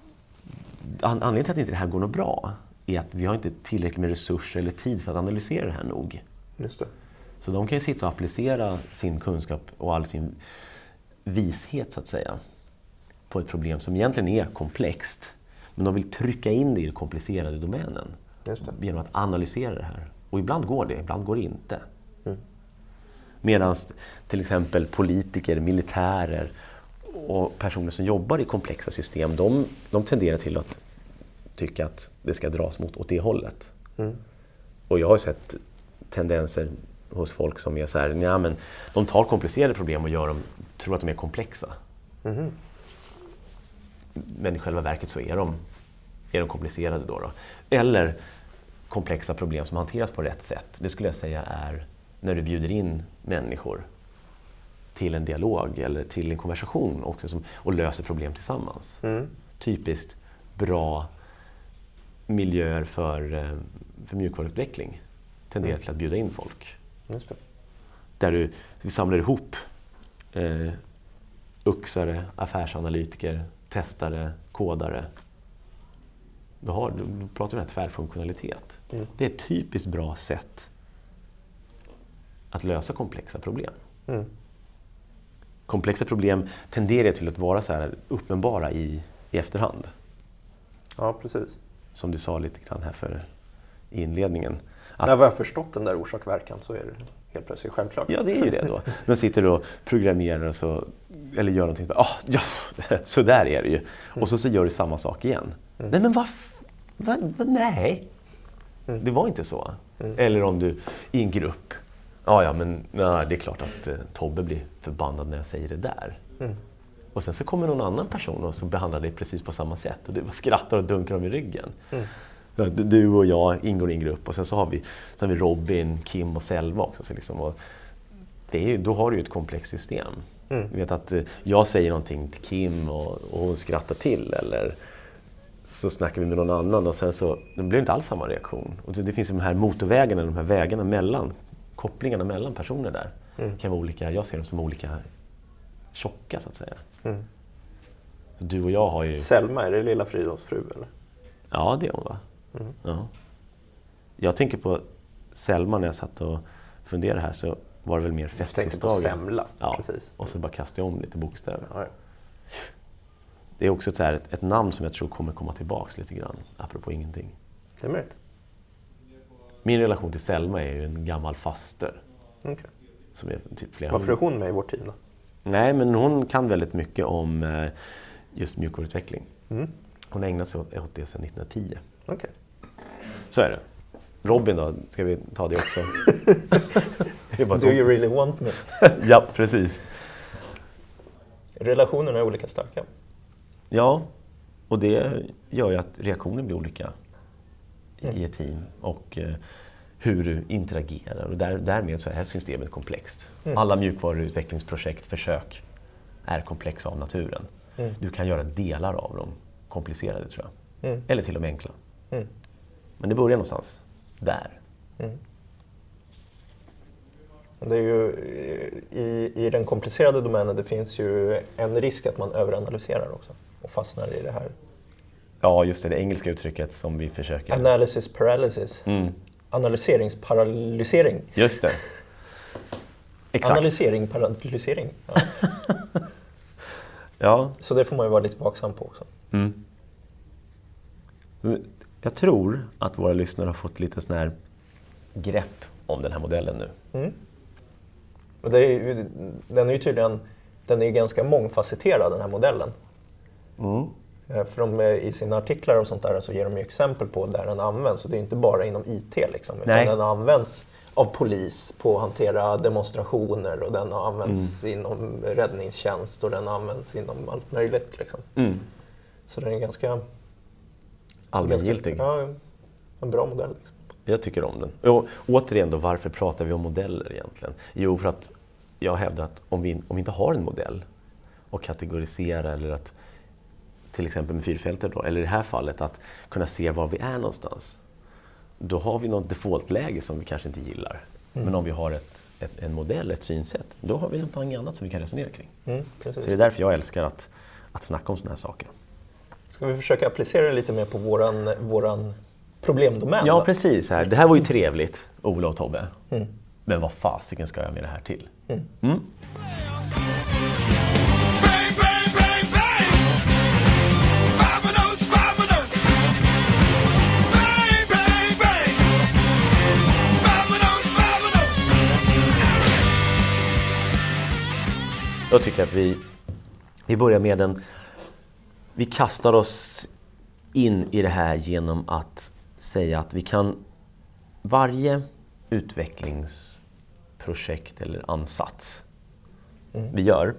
an- anledningen till att inte det här går något bra är att vi har inte tillräckligt med resurser eller tid för att analysera det här nog. Just det. Så de kan ju sitta och applicera sin kunskap och all sin vishet så att säga på ett problem som egentligen är komplext. Men de vill trycka in det i den komplicerade domänen. Just det. Genom att analysera det här. Och ibland går det, ibland går det inte. Mm. Medan till exempel politiker, militärer och personer som jobbar i komplexa system, de, de tenderar till att tycka att det ska dras mot åt det hållet. Mm. Och jag har sett tendenser hos folk som är så här, nej, men de tar komplicerade problem och gör dem, tror att de är komplexa. Mm. Men i själva verket så är de, är de komplicerade då, då. Eller komplexa problem som hanteras på rätt sätt. Det skulle jag säga är när du bjuder in människor till en dialog eller till en konversation också som, och löser problem tillsammans. Mm. Typiskt bra miljöer för, för mjukvaruutveckling tenderar Mm. till att bjuda in folk. Just det. Där du vi samlar ihop eh, uxare, affärsanalytiker, testare, kodare. Du, har, du, du pratar om här tvärfunktionalitet. Mm. Det är ett typiskt bra sätt att lösa komplexa problem. Mm. Komplexa problem tenderar till att vara så här uppenbara i, i efterhand. Ja, precis. Som du sa lite grann här för i inledningen. Att, När vi har förstått den där orsak-verkan så är det helt plötsligt självklart. ja, det är ju det då. Men sitter du och programmerar och så, eller gör någonting. Ah, ja, så där är det ju. Mm. Och så, så gör du samma sak igen. Mm. Nej, men vad? Va, va, nej. Mm. Det var inte så. Mm. Eller om du i en grupp. Ah, ja, men nej, det är klart att eh, Tobbe blir förbannad när jag säger det där. Mm. Och sen så kommer någon annan person och så behandlar dig precis på samma sätt. Och du skrattar och dunkar dem i ryggen. Mm. Du och jag ingår i en grupp och sen så har vi, sen har vi Robin, Kim och Selva också. Så liksom, och det är ju, då har du ju ett komplext system. Mm. Du vet att jag säger någonting till Kim och, och hon skrattar till. Eller så snackar vi med någon annan och sen så det blir inte alls samma reaktion. Och det, det finns de här motorvägarna, de här vägarna mellan, kopplingarna mellan personer där. Mm. Kan vara olika, jag ser dem som olika tjocka så att säga. Mm. Du och jag har ju... Selma, är det Lilla Fridolfs fru eller? Ja, det är hon va? Mm. Ja. Jag tänker på Selma när jag satt och funderade här, så var det väl mer Jag tänkte på festdagen. semla, Ja, precis. och så bara kastade jag om lite bokstäver. Ja, ja. Det är också ett, så här, ett, ett namn som jag tror kommer komma tillbaks lite grann, apropå ingenting. Det är möjligt. Min relation till Selma är ju en gammal faster. Okay. Som är typ flera Varför är hon med i vårt team då? Nej, men hon kan väldigt mycket om eh, just mjukvaruutveckling. Mm. Hon har ägnat sig åt, åt det sedan nittonhundratio. Okay. Så är det. Robin då, ska vi ta det också? det Do you really want me? Ja, precis. Relationerna är olika starka. Ja, och det gör ju att reaktionen blir olika i Mm. ett team. Och eh, hur du interagerar. Och där, därmed så är det här systemet komplext. Mm. Alla mjukvaruutvecklingsprojekt, försök, är komplexa av naturen. Mm. Du kan göra delar av dem komplicerade, tror jag. Mm. Eller till och med enkla. Mm. Men det börjar någonstans där. Mm. Det är ju, i, I den komplicerade domänen det finns ju en risk att man överanalyserar också och fastnar i det här. Ja, just det, det engelska uttrycket som vi försöker... Analysis paralysis. Mm. Analyseringsparalysering. Just det. Exakt. Analysering, paralysering. Ja. Ja. Så det får man ju vara lite vaksam på också. Mm. Jag tror att våra lyssnare har fått lite sån här grepp om den här modellen nu. Mm. Och det är ju, den är ju tydligen den är ju ganska mångfacetterad, den här modellen. Mm. För de, i sina artiklar och sånt där så ger de ju exempel på där den används. Så det är inte bara inom I T liksom, utan Nej. den används av polis på att hantera demonstrationer och den används mm. inom räddningstjänst och den används inom allt möjligt. Liksom. Mm. Så den är ganska allmängiltig. Ganska, ja, en bra modell. Liksom. Jag tycker om den. Och återigen då, varför pratar vi om modeller egentligen? Jo, för att jag hävdar att om vi, om vi inte har en modell och kategorisera eller att till exempel med fyrfältet då, eller i det här fallet att kunna se var vi är någonstans. Då har vi något defaultläge som vi kanske inte gillar. Mm. Men om vi har ett, ett, en modell, ett synsätt, då har vi något annat som vi kan resonera kring. Mm, precis. Så det är därför jag älskar att, att snacka om såna här saker. Ska vi försöka applicera det lite mer på våran, våran problemdomän? Ja, då? precis. Här. Det här var ju trevligt, Ola och Tobbe. Mm. Men vad fasiken ska jag med det här till? Mm. Mm. Bang, bang, bang, bang! Vamonos, vamonos! Bang, bang, bang! Vamonos, vamonos! Jag tycker att vi, vi börjar med en... Vi kastar oss in i det här genom att säga att vi kan... Varje utvecklingsprojekt eller ansats mm. vi gör,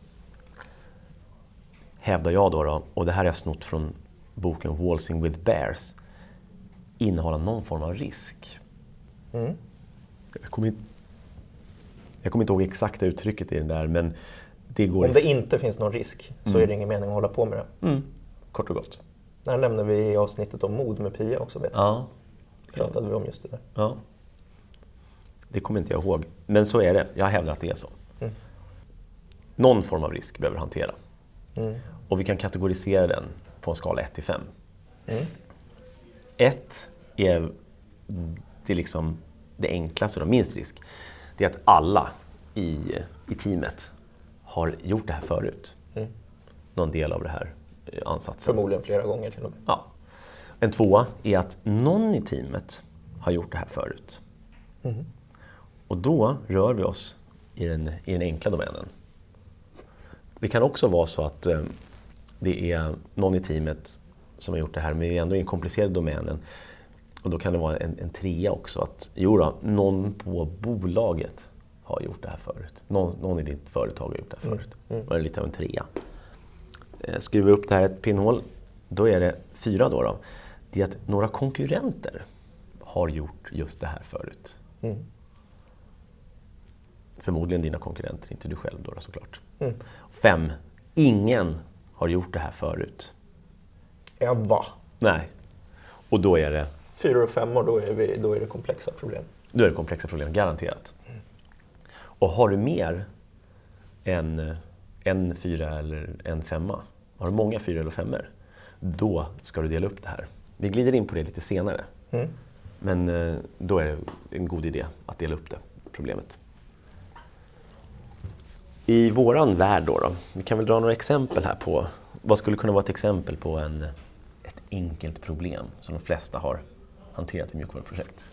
hävdar jag då, då, och det här är jag snott från boken Waltzing with Bears, innehåller någon form av risk. Mm. Jag kommer inte, jag kommer inte ihåg exakta uttrycket i den där, men det går... Om det inte finns någon risk så Mm. är det ingen mening att hålla på med det. Mm. Kort och gott. Det här nämnde vi i avsnittet om mod med Pia också, vet jag. Ja. Pratade vi om just det där. Ja. Det kommer inte jag ihåg. Men så är det. Jag hävdar att det är så. Mm. Någon form av risk behöver hantera. Mm. Och vi kan kategorisera den på en skala ett till fem. Mm. ett är det, liksom det enklaste och minst risk. Det är att alla i, i teamet har gjort det här förut. Mm. Någon del av det här eh, ansatsen. Förmodligen flera gånger till och med. Ja. En tvåa är att någon i teamet har gjort det här förut. Mm. Och då rör vi oss i den, i den enkla domänen. Det kan också vara så att eh, det är någon i teamet som har gjort det här, men det är ändå i den komplicerade domänen. Och då kan det vara en, en trea också. Att, jo då, någon på bolaget har gjort det här förut. Någon, någon i ditt företag har gjort det här förut. Mm. Mm. Då är det lite av en trea. Eh, skruvar vi upp det här ett pinnhål, då är det fyra då, då. Det är att några konkurrenter har gjort just det här förut. Mm. Förmodligen dina konkurrenter, inte du själv då, då såklart. Mm. Fem, ingen har gjort det här förut. Ja, va? Nej. Och då är det, Fyra och fem år, då är, vi, då är det komplexa problem. då är det komplexa problem, garanterat. Mm. Och har du mer än en fyra eller en femma, Har du många fyra eller femmer, då ska du dela upp det här. Vi glider in på det lite senare. Mm. Men eh, då är det en god idé att dela upp det, problemet. I våran värld då, då, vi kan väl dra några exempel här på vad skulle kunna vara ett exempel på en, ett enkelt problem som de flesta har hanterat i mjukvaruprojekt.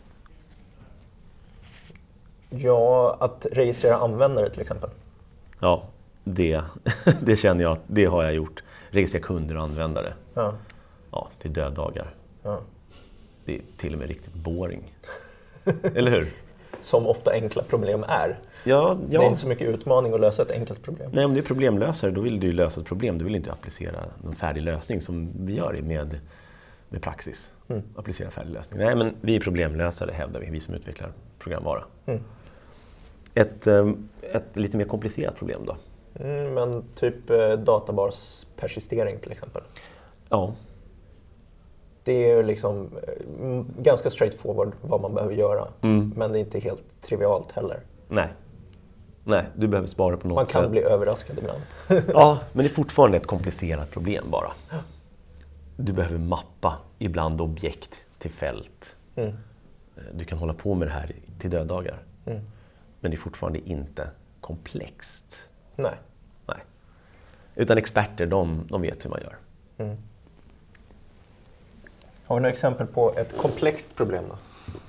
Ja, att registrera användare till exempel. Ja, det, det känner jag, det har jag gjort. Registrera kunder och användare. Ja. Ja, till döddagar. Ja. Det är till och med riktigt boring. Eller hur? Som ofta enkla problem är. Ja, Det ja. är inte så mycket utmaning att lösa ett enkelt problem. Nej, om du är problemlösare, då vill du ju lösa ett problem. Du vill inte applicera någon färdig lösning som vi gör med, med praxis. Mm. Applicera färdig lösning. Nej, men vi är problemlösare, hävdar vi, vi som utvecklar programvara. Mm. Ett, eh, ett lite mer komplicerat problem då. Mm, men typ eh, databaspersistering till exempel. Ja, Det är ju liksom eh, ganska straightforward vad man behöver göra. Mm. Men det är inte helt trivialt heller. nej. Nej, du behöver spara på något Man kan sätt. bli överraskad ibland. Ja, men det är fortfarande ett komplicerat problem bara. Du behöver mappa ibland objekt till fält. Mm. Du kan hålla på med det här till döddagar. Mm. Men det är fortfarande inte komplext. Nej. Nej. Utan experter, de, de vet hur man gör. Mm. Har vi några exempel på ett komplext problem då?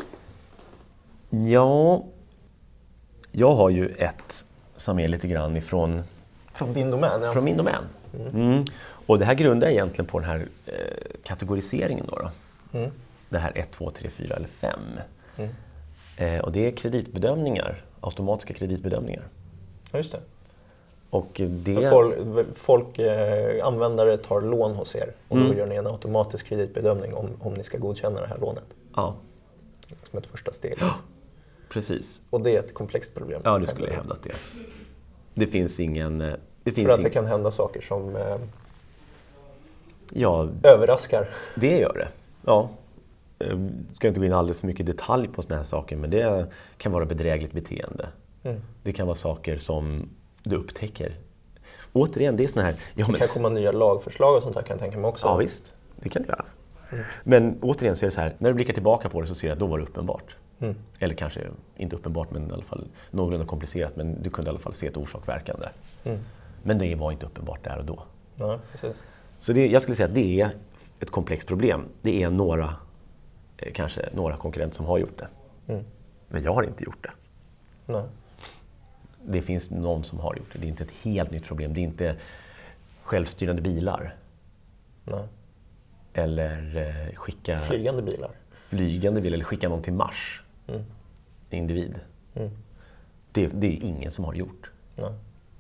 Ja, jag har ju ett som är lite grann ifrån Från din domän? Ja. från min domän. Mm. Och det här grundar egentligen på den här eh, kategoriseringen då. då. Mm. Det här ett, två, tre, fyra eller fem. Mm. Eh, och det är kreditbedömningar, automatiska kreditbedömningar. Ja, just det. Och det... För Folk, folk eh, användare tar lån hos er och Mm. då gör ni en automatisk kreditbedömning om, om ni ska godkänna det här lånet. Ja, Som ett första steg. precis. Och det är ett komplext problem. Ja, det skulle jag hävda att det är. Det finns ingen... eh, Det För finns att det ing... kan hända saker som eh, Ja, överraskar. det gör det. Ja. Jag ska inte gå in alldeles för mycket i detalj på såna här saker, men det kan vara bedrägligt beteende. Mm. Det kan vara saker som du upptäcker. Återigen, det är såna här... Ja, Det men, kan komma nya lagförslag och sånt här kan jag tänka mig också. ja visst, det kan det göra. Men återigen så är det så här, när du blickar tillbaka på det så ser du att då var det uppenbart. Mm. Eller kanske inte uppenbart, men i alla fall någorlunda komplicerat, men du kunde i alla fall se ett orsak-verkande. Mm. Men det var inte uppenbart där och då. Ja, precis. Så det, jag skulle säga att det är ett komplext problem. Det är några, eh, kanske några konkurrenter som har gjort det. Mm. Men jag har inte gjort det. Nej. Det finns någon som har gjort det. Det är inte ett helt nytt problem. Det är inte självstyrande bilar. Nej. Eller eh, skicka Flygande bilar. flygande bilar eller skicka någon till Mars. Mm. Individ. Mm. Det, det är ingen som har gjort. Nej.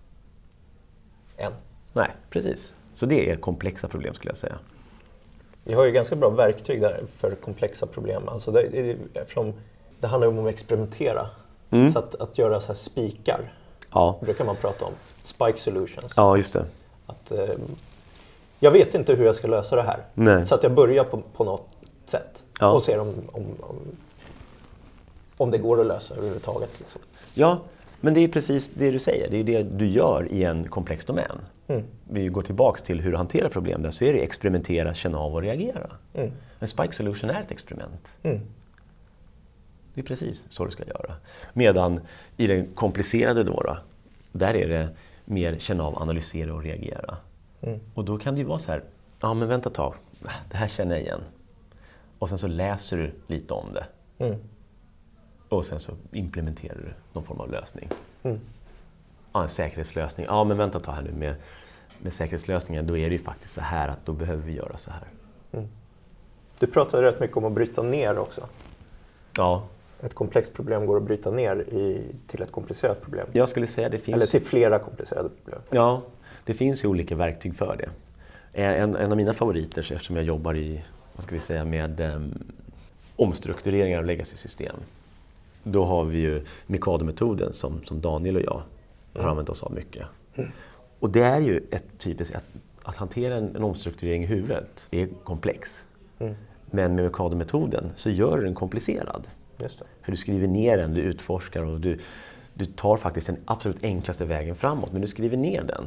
Än. Nej, precis. Så det är komplexa problem skulle jag säga. Vi har ju ganska bra verktyg där för komplexa problem. Alltså det, det, eftersom det handlar om att experimentera. Mm. Så att, att göra så här spikar Ja, brukar man prata om. Spike solutions. ja just det. Att, eh, jag vet inte hur jag ska lösa det här. Nej. Så att jag börjar på, på något sätt. Ja. Och ser om, om, om, om det går att lösa överhuvudtaget. Liksom. Ja, men det är precis det du säger. Det är det du gör i en komplex domän. Mm. Vi går tillbaks till hur du hanterar problem där, så är det experimentera, känna av och reagera. Mm. En Spike Solution är ett experiment. Mm. Det är precis så du ska göra. Medan i den komplicerade då, då där är det mer känna av, analysera och reagera. Mm. Och då kan det ju vara så här, ja men vänta ett tag, det här känner jag igen. Och sen så läser du lite om det. Mm. Och sen så implementerar du någon form av lösning. Mm. Ja, en säkerhetslösning. Ja, men vänta ett tag här nu med, med säkerhetslösningen. Då är det ju faktiskt så här att då behöver vi göra så här. Mm. Du pratade rätt mycket om att bryta ner också. Ja, Ett komplext problem går att bryta ner i, till ett komplicerat problem. jag skulle säga det finns... Eller till flera komplicerade problem. Ja, det finns ju olika verktyg för det. En, en av mina favoriter, så eftersom jag jobbar i, vad ska vi säga, med um, omstruktureringar av legacy-system. Då har vi ju Mikado-metoden som, som Daniel och jag har Mm. använt oss av mycket. Och det är ju ett typiskt, att, att hantera en, en omstrukturering i huvudet är komplex. Mm. Men med Mikado-metoden så gör du den komplicerad. Just det. För du skriver ner den, du utforskar och du, du tar faktiskt den absolut enklaste vägen framåt. Men du skriver ner den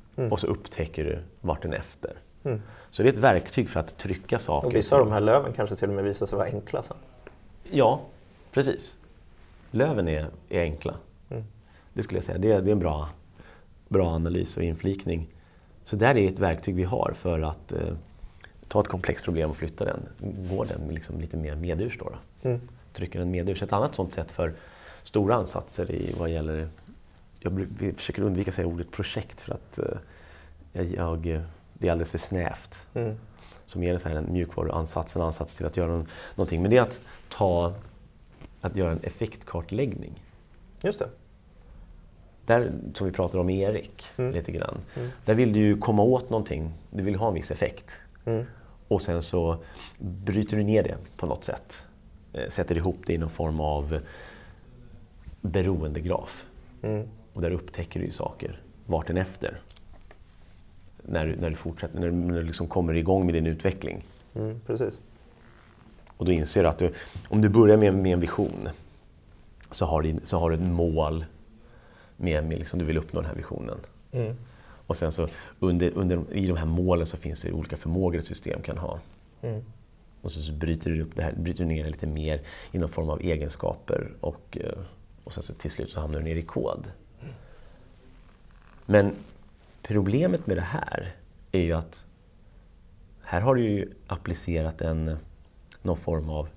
Mm. Och så upptäcker du vart den efter. Mm. Så det är ett verktyg för att trycka saker. Och vissa av de här löven kanske till och med visar sig vara enkla sen. Ja, precis. Löven är, är enkla. Mm. Det skulle jag säga. Det är, det är en bra, bra analys och inflikning. Så där är ett verktyg vi har för att eh, ta ett komplext problem och flytta den. Går den liksom lite mer medurs då? då. Mm. Trycker den medurs. Ett annat sånt sätt för stora ansatser i vad gäller... Jag vi försöker undvika att säga ordet projekt för att eh, jag, jag, det är alldeles för snävt. Mm. Som ger en, så här, en mjukvaruansats, en ansats till att göra någon, någonting. Men det är att, ta, att göra en effektkartläggning. Just det. Där, som vi pratar om Erik mm. lite grann. Mm. Där vill du ju komma åt någonting. Du vill ha en viss effekt. Mm. Och sen så bryter du ner det på något sätt. Eh, sätter ihop det i någon form av beroendegraf. Mm. Och där upptäcker du ju saker vart den efter. När du, när du fortsätter, när du, när du liksom kommer igång med din utveckling. Mm, precis. Och då inser du att du, om du börjar med, med en vision så har, du, så har du ett mål med, med liksom du vill uppnå den här visionen. Mm. Och sen så under, under, i de här målen så finns det olika förmågor ett system kan ha. Mm. Och så, så bryter du upp det här, bryter du ner det lite mer i någon form av egenskaper och, och sen så till slut så hamnar du ner i kod. Mm. Men problemet med det här är ju att här har du ju applicerat en, någon form av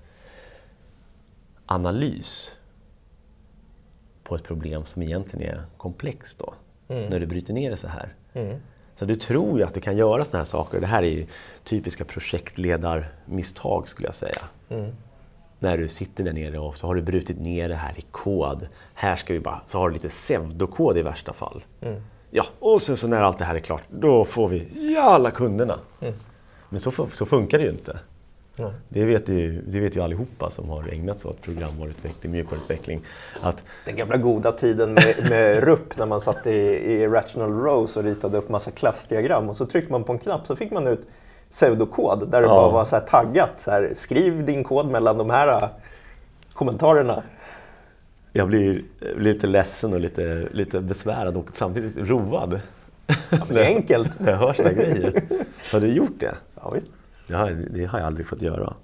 analys på ett problem som egentligen är komplext då. Mm. När du bryter ner det så här. Mm. Så du tror ju att du kan göra såna här saker. Det här är ju typiska projektledarmisstag skulle jag säga. Mm. När du sitter där nere och så har du brutit ner det här i kod. Här ska vi bara, så har du lite pseudokod i värsta fall. Mm. Ja, och sen så när allt det här är klart, då får vi alla kunderna. Mm. Men så, så funkar det ju inte. Mm. Det, vet ju, det vet ju allihopa som har ägnat sig åt programvaruutveckling, mjukvaruutveckling. Att den gamla goda tiden med, med R U P när man satt i, i Rational Rows och ritade upp massa klassdiagram. Och så tryckte man på en knapp så fick man ut pseudokod där det ja. bara var så här taggat. Så här, skriv din kod mellan de här kommentarerna. Jag blir, blir lite ledsen och lite, lite besvärad och samtidigt road. Ja, det är enkelt. Jag hör såna grejer. Har du gjort det? Ja, visst. Det har, det har jag aldrig fått göra.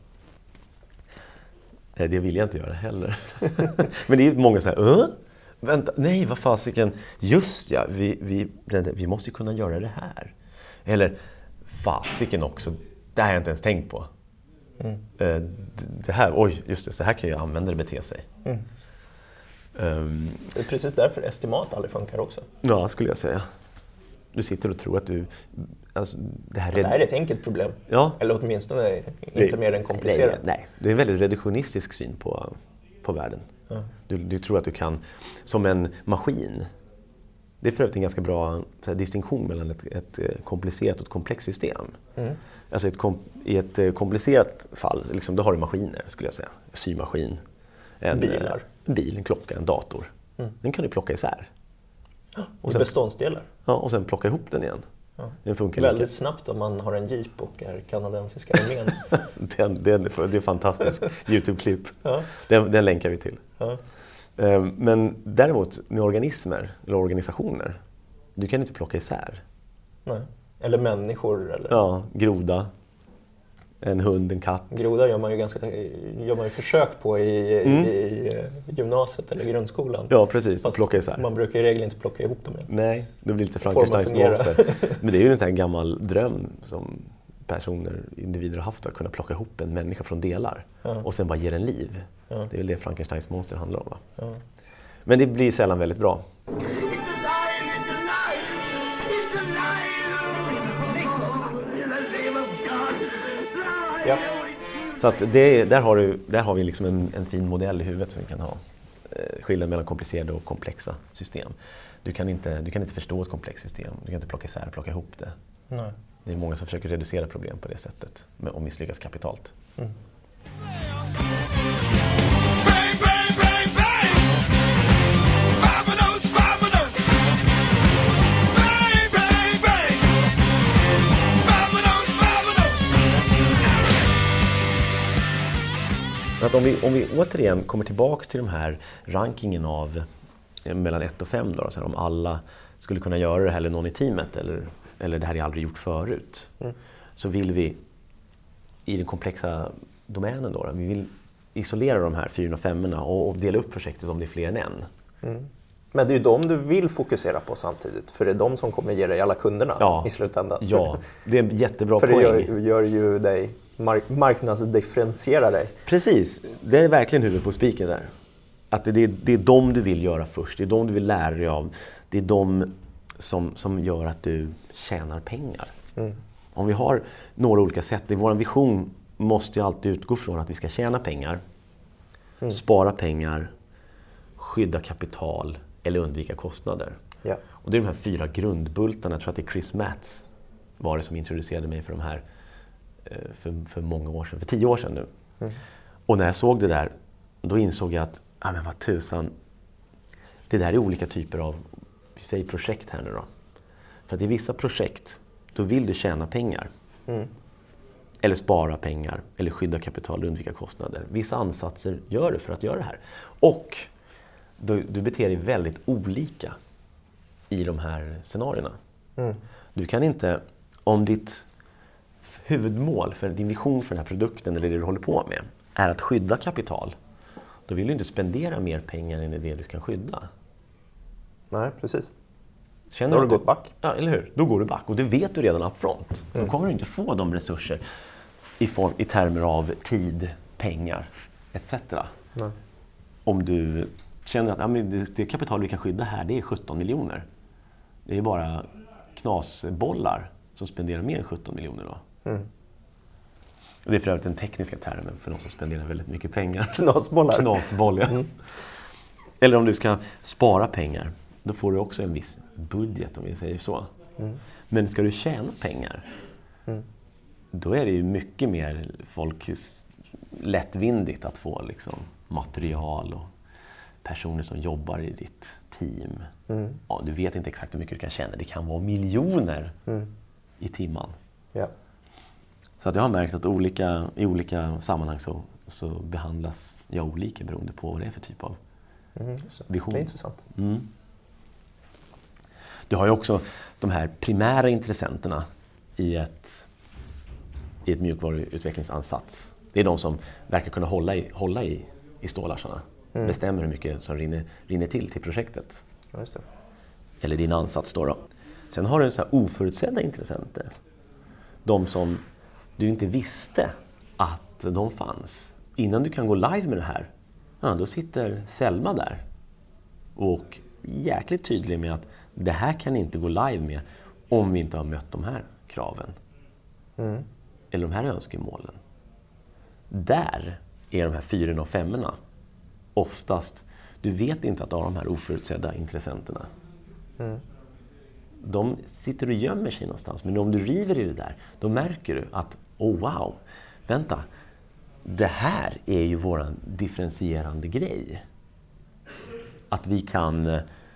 Det vill jag inte göra heller. Men det är många så här, äh? Vänta, nej vad fasiken, just ja, vi, vi, vi måste ju kunna göra det här. Eller fasiken också, det här har jag inte ens tänkt på. Mm. Det här, oj just det, så här kan ju användare bete sig. Mm. Um, det är precis därför estimat aldrig funkar också. Ja, skulle jag säga. Du sitter och tror att du... Alltså, det, här det här är ett enkelt problem. Ja. Eller åtminstone inte det, mer än komplicerat. Nej, nej, det är en väldigt reduktionistisk syn på, på världen. Ja. Du, du tror att du kan, som en maskin... Det är för övrigt en ganska bra så här, distinktion mellan ett, ett komplicerat och ett komplext system. Mm. Alltså ett kom, i ett komplicerat fall, liksom, då har du maskiner skulle jag säga. En symaskin, en bilar. En bil, en klocka, en dator. Mm. Den kan du plocka isär. Och sen, beståndsdelar. Ja, och sen plocka ihop den igen. Ja. Den funkar väldigt lika. Snabbt om man har en jeep och är kanadensiska armén. den, den, det är fantastiskt. YouTube-klipp. Ja. Den, den länkar vi till. Ja. Men däremot med organismer eller organisationer, du kan inte plocka isär. Nej. Eller människor. Eller... Ja, groda. En hund, en katt. Groda gör man ju ganska gör man ju försök på i, mm. i gymnasiet eller grundskolan. Ja, precis. Fast plocka isär. Man brukar i regel inte plocka ihop dem igen. Nej, det blir lite Frankensteins monster. Men det är ju en sån här gammal dröm som personer, individer har haft att kunna plocka ihop en människa från delar. Ja. Och sen bara ge den liv. Ja. Det är väl det Frankensteins monster handlar om, va? Ja. Men det blir sällan väldigt bra. Ja. Så att det, där, har du, där har vi liksom en, en fin modell i huvudet som vi kan ha. Eh, skillnad mellan komplicerade och komplexa system. Du kan, inte, du kan inte förstå ett komplext system. Du kan inte plocka isär och plocka ihop det. Nej. Det är många som försöker reducera problem på det sättet. Och misslyckas kapitalt. Mm. Att om, vi, om vi återigen kommer tillbaka till de här rankingen av mellan ett och fem då, så här, om alla skulle kunna göra det här, eller någon i teamet, eller, eller det här är aldrig gjort förut. Mm. Så vill vi i den komplexa domänen då, vi vill isolera de här fyra och femmorna och, och dela upp projektet om det är fler än en. Mm. Men det är ju de du vill fokusera på samtidigt, för det är de som kommer ge dig alla kunderna ja. i slutändan. Ja, det är en jättebra för poäng. För det gör, gör ju dig, mark- marknadsdifferentierar dig. Precis, det är verkligen huvudet på spiken där. Att det, det, det är de du vill göra först, det är de du vill lära dig av. Det är de som, som gör att du tjänar pengar. Mm. Om vi har några olika sätt, vår vision måste ju alltid utgå från att vi ska tjäna pengar, mm. spara pengar, skydda kapital eller undvika kostnader. Yeah. Och det är de här fyra grundbultarna. Jag tror att det är Chris Matts var det som introducerade mig för de här för, för många år sedan, för tio år sedan nu. Mm. Och när jag såg det där, då insåg jag att, ja men vad tusan, det där är olika typer av, vi säger projekt här nu då. För att i vissa projekt, då vill du tjäna pengar. Mm. Eller spara pengar, eller skydda kapital och undvika kostnader. Vissa ansatser gör du för att göra det här. Och du, du beter dig väldigt olika i de här scenarierna. Mm. Du kan inte, om ditt huvudmål för din vision för den här produkten eller det du håller på med är att skydda kapital, då vill du inte spendera mer pengar än det du kan skydda. Nej, precis. Känner då har du du gått back. Ja, eller hur? Då går du back och det vet du redan upfront. Mm. Då kommer du inte få de resurser i, form, i termer av tid, pengar et cetera. Nej. Om du känner att ja, men det, det kapital vi kan skydda här, det är sjutton miljoner. Det är bara knasbollar som spenderar mer än sjutton miljoner då. Mm. Och det är för övrigt den tekniska termen för de som spenderar väldigt mycket pengar. Knasbollar. Knasboll, ja. Mm. Eller om du ska spara pengar, då får du också en viss budget om vi säger så. Mm. Men ska du tjäna pengar, mm. då är det ju mycket mer folk lättvindigt att få liksom material och personer som jobbar i ditt team. Mm. Ja, du vet inte exakt hur mycket du kan tjäna. Det kan vara miljoner mm. i timman. Ja. Så att jag har märkt att olika, i olika sammanhang så, så behandlas jag olika beroende på vad det är för typ av mm, vision. Det är intressant. Mm. Du har ju också de här primära intressenterna i ett, i ett mjukvaruutvecklingsansats. Det är de som verkar kunna hålla i, hålla i, i stålarsarna. Mm. Bestämmer hur mycket som rinner, rinner till till projektet. Just det. Eller din ansats då, då. Sen har du så här oförutsedda intressenter. De som du inte visste att de fanns. Innan du kan gå live med det här, ja, då sitter Selma där. Och jäkligt tydlig med att det här kan inte gå live med om vi inte har mött de här kraven. Mm. Eller de här önskemålen. Där är de här fyren och femmorna oftast, du vet inte att du har de här oförutsedda intressenterna. Mm. De sitter och gömmer sig någonstans. Men om du river i det där, då märker du att, oh wow, vänta, det här är ju våran differentierande grej. Att vi kan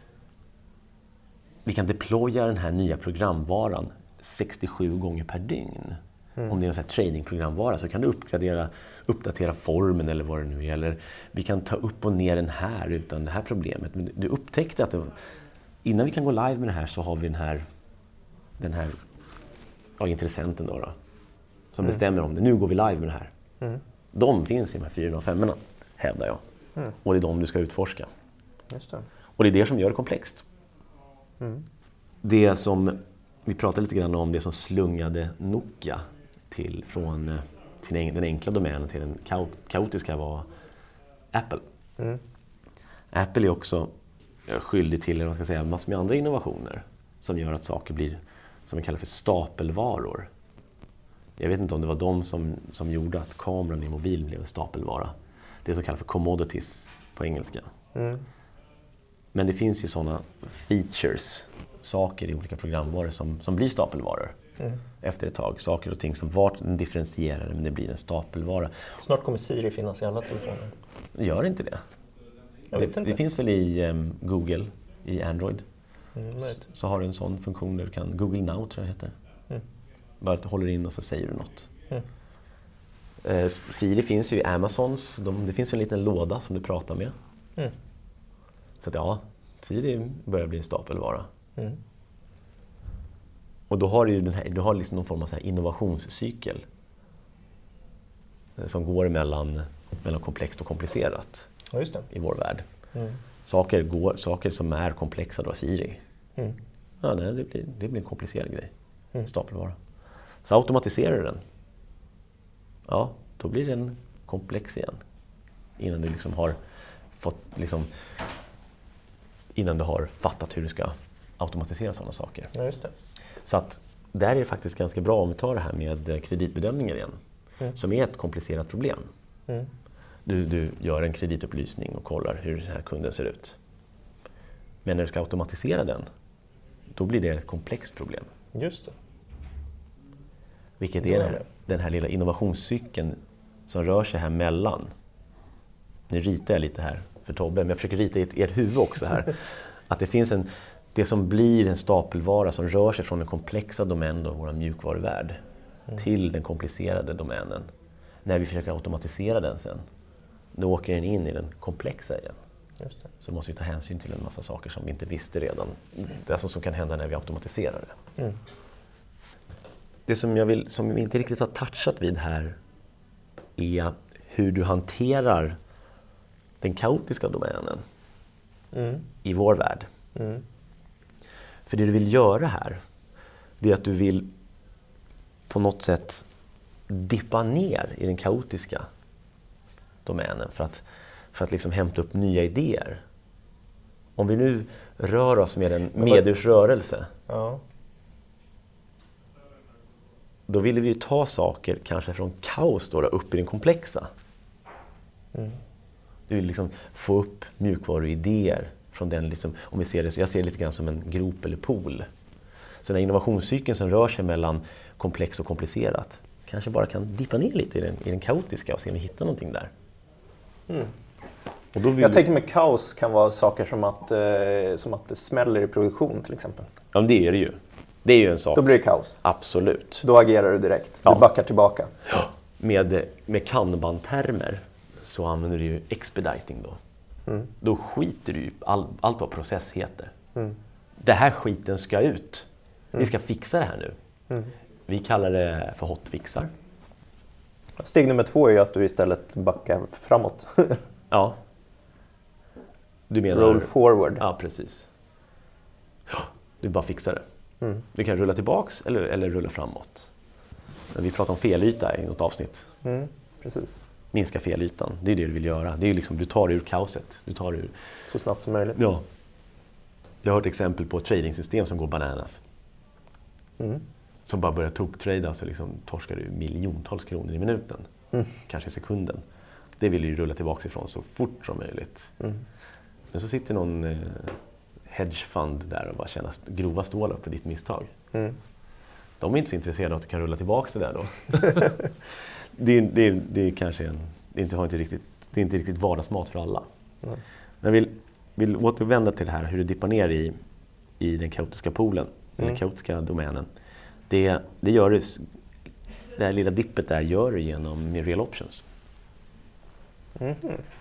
vi kan deploya den här nya programvaran sextiosju gånger per dygn. Mm. Om det är en sån här trainingprogramvara så kan du uppgradera, uppdatera formen eller vad det nu är. Eller vi kan ta upp och ner den här utan det här problemet. Men du upptäckte att det, innan vi kan gå live med det här så har vi den här, den här ja, intressenten då, då som mm. bestämmer om det. Nu går vi live med det här. Mm. De finns i de här fyra och femmorna, hävdar jag. Mm. Och det är de du ska utforska. Just det. Och det är det som gör det komplext. Mm. Det som, vi pratade lite grann om det som slungade Nokia till, från till den enkla domänen till den kaotiska var Apple. Mm. Apple är också skyldig till vad ska jag säga, massor med andra innovationer som gör att saker blir, som vi kallar för stapelvaror. Jag vet inte om det var de som, som gjorde att kameran i mobilen blev en stapelvara. Det som kallas för commodities på engelska. Mm. Men det finns ju sådana features, saker i olika programvaror som, som blir stapelvaror mm. efter ett tag. Saker och ting som var differentierade men det blir en stapelvara. Snart kommer Siri finnas i alla telefoner. Gör inte det? Jag vet det, inte. Det finns väl i um, Google, i Android. Mm, så, så har du en sån funktion där du kan, Google Now tror jag heter. Mm. Bara att du håller in och så säger du något. Mm. Eh, Siri finns ju i Amazons, de, det finns ju en liten låda som du pratar med. Mm. Så att ja, Siri börjar bli en stapelvara. Mm. Och då har du ju den här, du har liksom någon form av så här innovationscykel som går mellan, mellan komplext och komplicerat Ja, just det. i vår värld. Mm. Saker, går, saker som är komplexa då, Siri. Mm. Ja, nej, det, blir, det blir en komplicerad grej. Mm. Stapelvara. Så automatiserar du den. Ja, då blir den komplex igen. Innan du liksom har fått liksom, innan du har fattat hur du ska automatisera sådana saker. Ja, just det. Så att där är det faktiskt ganska bra om vi tar det här med kreditbedömningar igen. Mm. Som är ett komplicerat problem. Mm. Du, du gör en kreditupplysning och kollar hur den här kunden ser ut. Men när du ska automatisera den, då blir det ett komplext problem. Just det. Vilket Då är är den här, det. den här lilla innovationscykeln som rör sig här mellan. Nu ritar jag lite här för Tobbe, men jag försöker rita i ert- ert huvud också här. Att det finns en, det som blir en stapelvara som rör sig från den komplexa domänen av vår mjukvaruvärld Mm. till den komplicerade domänen. När vi försöker automatisera den sen, då åker den in i den komplexa igen. Just det. Så måste vi ta hänsyn till en massa saker som vi inte visste redan. Det är alltså som kan hända när vi automatiserar det. Mm. Det som, jag vill, som vi inte riktigt har touchat vid här är hur du hanterar den kaotiska domänen Mm. i vår värld. Mm. För det du vill göra här, det är att du vill på något sätt dippa ner i den kaotiska domänen för att, för att liksom hämta upp nya idéer. Om vi nu rör oss med en mediersrörelse, Ja. då vill vi ju ta saker kanske från kaos då, då, upp i den komplexa. Mm. Du vill liksom få upp mjukvaruidéer från den, liksom, om vi ser det, så jag ser det lite grann som en grop eller pool. Så den här innovationscykeln som rör sig mellan komplex och komplicerat kanske bara kan dippa ner lite i den, i den kaotiska och se om vi hittar någonting där. Mm. Och då vill Jag vi, tänker med kaos kan vara saker som att, eh, som att det smäller i produktion till exempel. ja, men det är det ju. Det är ju en sak. Då blir det kaos. Absolut. Då agerar du direkt. Ja. Du backar tillbaka. Ja. Med, med Kanban-termer så använder du ju expediting då. Mm. Då skiter du i all, allt vad process heter. Mm. Det här skiten ska ut. Vi ska fixa det här nu. Mm. Vi kallar det för hotfixar. Steg nummer två är ju att du istället backar framåt. Ja. Du menar... Roll forward. Ja, precis. Ja, du bara fixar det. Mm. Du kan rulla tillbaks eller, eller rulla framåt. Men vi pratar om felyta i något avsnitt. Mm. Precis. Minska felytan. Det är det du vill göra. Det är liksom, du tar ur kaoset. Du tar ur... Så snabbt som möjligt. Ja. Jag har ett exempel på ett tradingsystem som går bananas. Mm. Som bara börjar tok-trada så liksom torskar du miljontals kronor i minuten. Mm. Kanske i sekunden. Det vill du ju rulla tillbaka ifrån så fort som möjligt. Mm. Men så sitter någon eh, hedgefund där och bara tjänar st- grova stålar på ditt misstag. Mm. De är inte så intresserade av att du kan rulla tillbaka det där då. det, är, det, är, det är kanske en, det är inte, har inte riktigt, det är inte riktigt vardagsmat för alla. Mm. Men jag vill, vill återvända till det här hur du dippar ner i, i den kaotiska poolen, Mm. den kaotiska domänen. Det, det gör du, det här lilla dippet där gör du genom med real options. Mhm.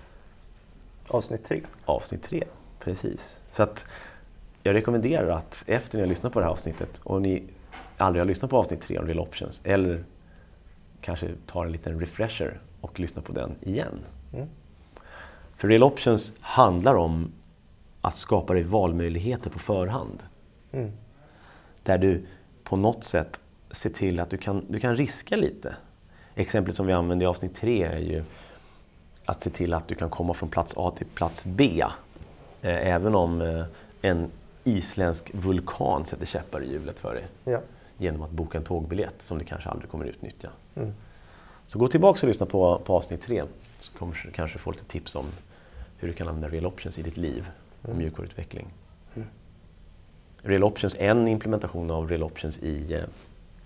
Avsnitt tre. Avsnitt tre, precis. Så att jag rekommenderar att efter ni har lyssnat på det här avsnittet och ni aldrig har lyssnat på avsnitt tre om real options eller kanske tar en liten refresher och lyssnar på den igen. Mm. För real options handlar om att skapa dig valmöjligheter på förhand. Mm. Där du på något sätt ser till att du kan, du kan riska lite. Exemplet som vi använder i avsnitt tre är ju att se till att du kan komma från plats A till plats B. Eh, även om eh, en isländsk vulkan sätter käppar i hjulet för dig. Ja. Genom att boka en tågbiljett som du kanske aldrig kommer utnyttja. Mm. Så gå tillbaka och lyssna på, på avsnitt tre. Så kommer du kanske få lite tips om hur du kan använda real options i ditt liv och Mm. mjukvaruutveckling. Mm. Real options, en implementation av real options i, eh,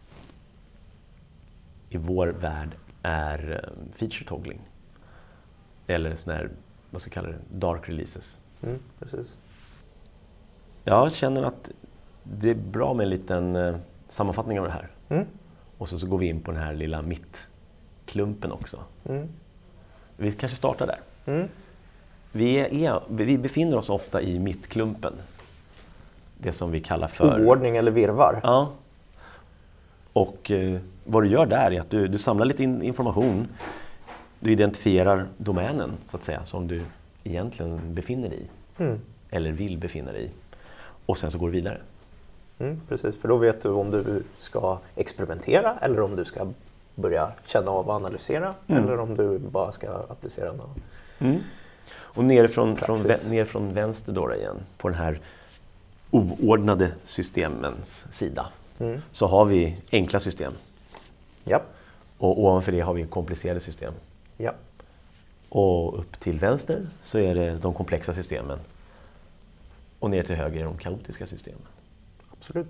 i vår värld är eh, feature toggling. Eller sån här, vad ska jag kalla det, dark releases. Mm. Precis. Jag känner att det är bra med en liten eh, sammanfattning av det här. Mm. Och så, så går vi in på den här lilla mittklumpen också. Mm. Vi kanske startar där. Mm. Vi, är, vi befinner oss ofta i mittklumpen. det som vi kallar för... Oordning eller virvar. Ja. Och eh, vad du gör där är att du, du samlar lite in, information. Du identifierar domänen, så att säga, som du egentligen befinner dig i. Mm. Eller vill befinna dig i. Och sen så går du vidare. Mm, precis, för då vet du om du ska experimentera eller om du ska börja känna av och analysera. Mm. Eller om du bara ska applicera något. Mm. Och nerifrån från, Praxis. ner från vänster då igen, på den här oordnade systemens sida, Mm. så har vi enkla system. Ja. Och ovanför det har vi komplicerade system. Ja. Och upp till vänster så är det de komplexa systemen. Och ner till höger är de kaotiska systemen. Absolut.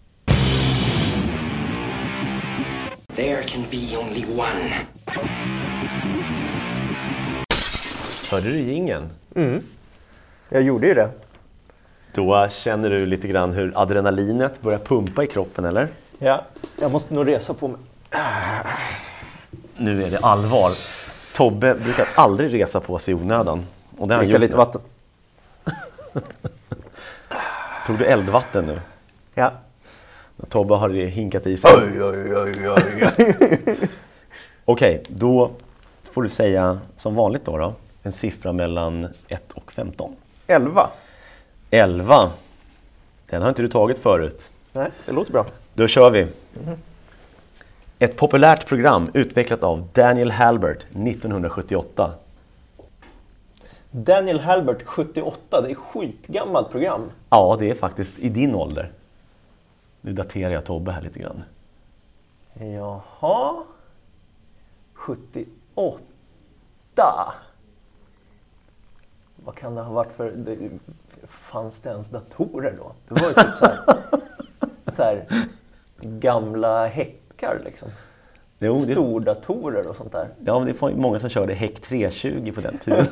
There can be only one. Hörde du jingeln? Mm. Jag gjorde ju det. Då känner du lite grann hur adrenalinet börjar pumpa i kroppen, eller? Ja. Jag måste nog resa på mig. Nu är det allvar. Tobbe brukar aldrig resa på sig i onödan. Och det har han Dricka gjort lite nu. vatten. Tog du eldvatten nu? Ja. Tobbe har det hinkat i sig. Oj, oj, oj, oj, oj. Okej, då får du säga som vanligt då, då en siffra mellan ett och femton. elva. elva. Den har inte du tagit förut. Nej, det låter bra. Då kör vi. Ett populärt program utvecklat av Daniel Halbert nittonhundrasjuttioåtta. Daniel Halbert sjuttioåtta, det är ett skitgammalt program. Ja, det är faktiskt i din ålder. Nu daterar jag Tobbe här lite grann. Jaha. sjuttioåtta. Vad kan det ha varit för... Det, fanns det ens datorer då? Det var ju typ så här, så här gamla häckar liksom. Jo, det, Stordatorer och sånt där. ja, men det är många som körde Häck trehundratjugo på den tiden.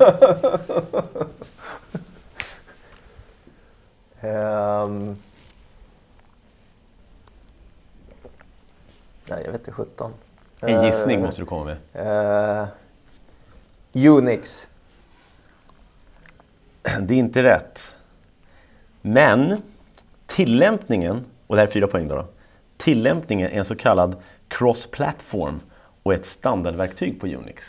um, nej, jag vet inte, sjutton. En gissning Eh, måste du komma med. eh, Unix. Det är inte rätt. Men tillämpningen, och det här är fyra poäng då, då. Tillämpningen är en så kallad cross-platform och ett standardverktyg på Unix.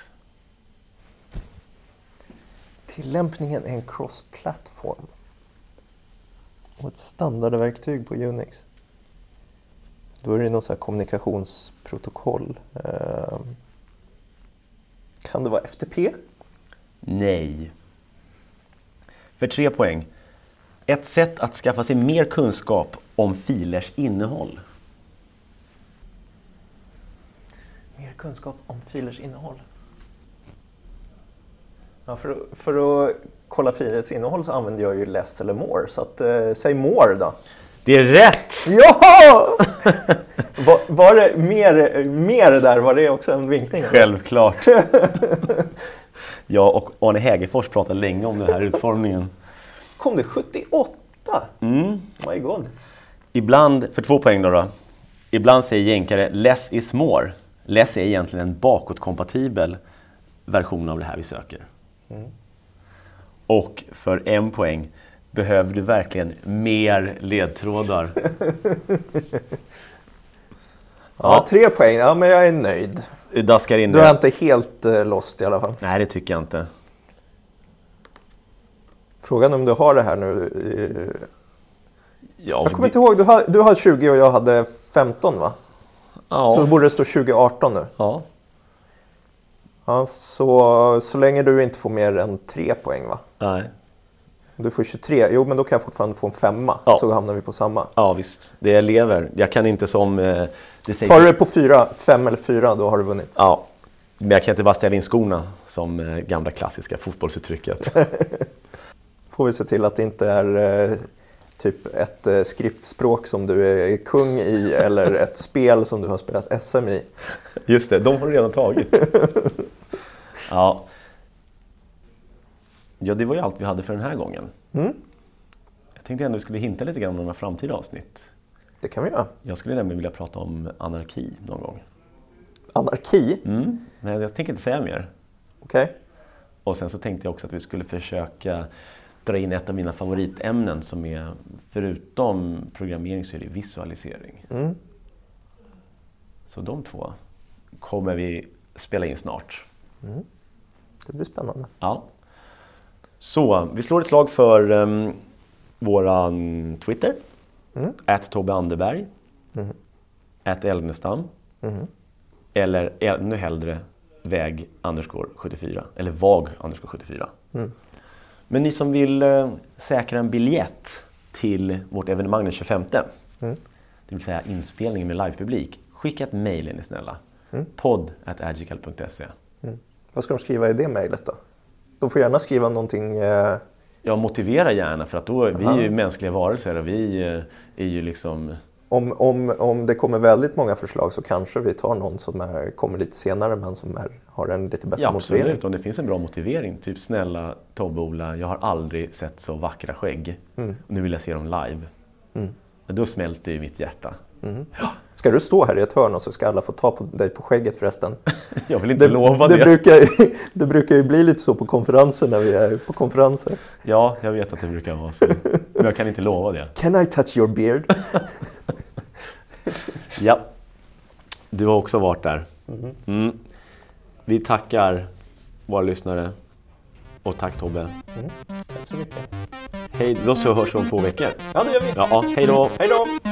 Tillämpningen är en cross-platform. Och ett standardverktyg på Unix. Då är det något så här kommunikationsprotokoll. Ehm, kan det vara F T P? Nej. För tre poäng. Ett sätt att skaffa sig mer kunskap om filers innehåll. Mer kunskap om filers innehåll. Ja, för, att, för att kolla filers innehåll så använder jag ju less eller more. Så att, eh, säg more då. Det är rätt! Ja! var, var det mer, mer där? Var det också en vinkning? Självklart. Jag och Arne Hägerfors pratade länge om den här utformningen. Kom det sjuttioåtta? Mm. My god. Ibland, för två poäng då, då. Ibland säger jänkare less is more. Less är egentligen en bakåtkompatibel version av det här vi söker. Mm. Och för en poäng behöver du verkligen mer ledtrådar. Ja, tre poäng. Ja, men jag är nöjd. Du daskar in Du är det. inte helt uh, lost i alla fall. Nej, det tycker jag inte. Frågan om du har det här nu. eh, Ja, Jag kommer inte ihåg, du har, du har tjugo och jag hade femton va? Ja. Så borde det stå tjugo arton nu. Ja. Ja, så, så länge du inte får mer än tre poäng va? Nej. Du får tjugotre, jo men då kan jag fortfarande få en femma. Ja. Så hamnar vi på samma. Ja, visst. Det är elever. Jag kan inte som... Eh, det säger... Tar du det på fyra, fem eller fyra, då har du vunnit. Ja, men jag kan inte bara ställa in skorna som eh, gamla klassiska fotbollsuttrycket. Får vi se till att det inte är eh, typ ett eh, skriptspråk som du är kung i eller ett spel som du har spelat S M i. Just det, de har du redan tagit. Ja. Ja, det var ju allt vi hade för den här gången. Mm, Jag tänkte ändå att vi skulle hinta lite grann om några framtida avsnitt. det kan vi göra. Jag skulle nämligen vilja prata om anarki någon gång. Anarki, Mm. Men jag tänker inte säga mer. okej. Och sen så tänkte jag också att vi skulle försöka dra in ett av mina favoritämnen som är förutom programmering så är det visualisering. Mm. Så de två kommer vi spela in snart. Mm. Det blir spännande. Ja. Så vi slår ett slag för um, våran Twitter. Mm. at Tobbe Anderberg. Mm. at Eldnestam. Mm. Eller ännu hellre väg underscore sjuttiofyra. Eller vag underscore sjuttiofyra. Mm. Men ni som vill uh, säkra en biljett till vårt evenemang den tjugofemte. Mm. Det vill säga inspelning med livepublik. Skicka ett mejl är ni snälla. Mm. podd at agical punkt se. Mm. Vad ska de skriva i det mejlet då? De får gärna skriva någonting... Eh... Ja, motivera gärna för att då, vi är ju Aha. mänskliga varelser och vi eh, är ju liksom... Om, om, om det kommer väldigt många förslag så kanske vi tar någon som är, kommer lite senare men som är, har en lite bättre Ja, motivering. absolut. Om det finns en bra motivering. Typ snälla Tobbe-Ola, jag har aldrig sett så vackra skägg. Mm. Nu vill jag se dem live. Mm. Då smälter ju mitt hjärta. Mm. Ska du stå här i ett hörn och så ska alla få ta på dig på skägget förresten? Jag vill inte Det, lova det. det. Brukar, ju- det brukar ju bli lite så på konferenser när vi är på konferenser. Ja, jag vet att det brukar vara så. Men jag kan inte lova det. Can I touch your beard? Ja, du har också varit där. Mm. Mm. Vi tackar våra lyssnare. Och tack Tobbe. Mm. Tack så mycket. Hej, då så hörs vi om två veckor. Ja, det gör vi. Ja, hej då. Hej då!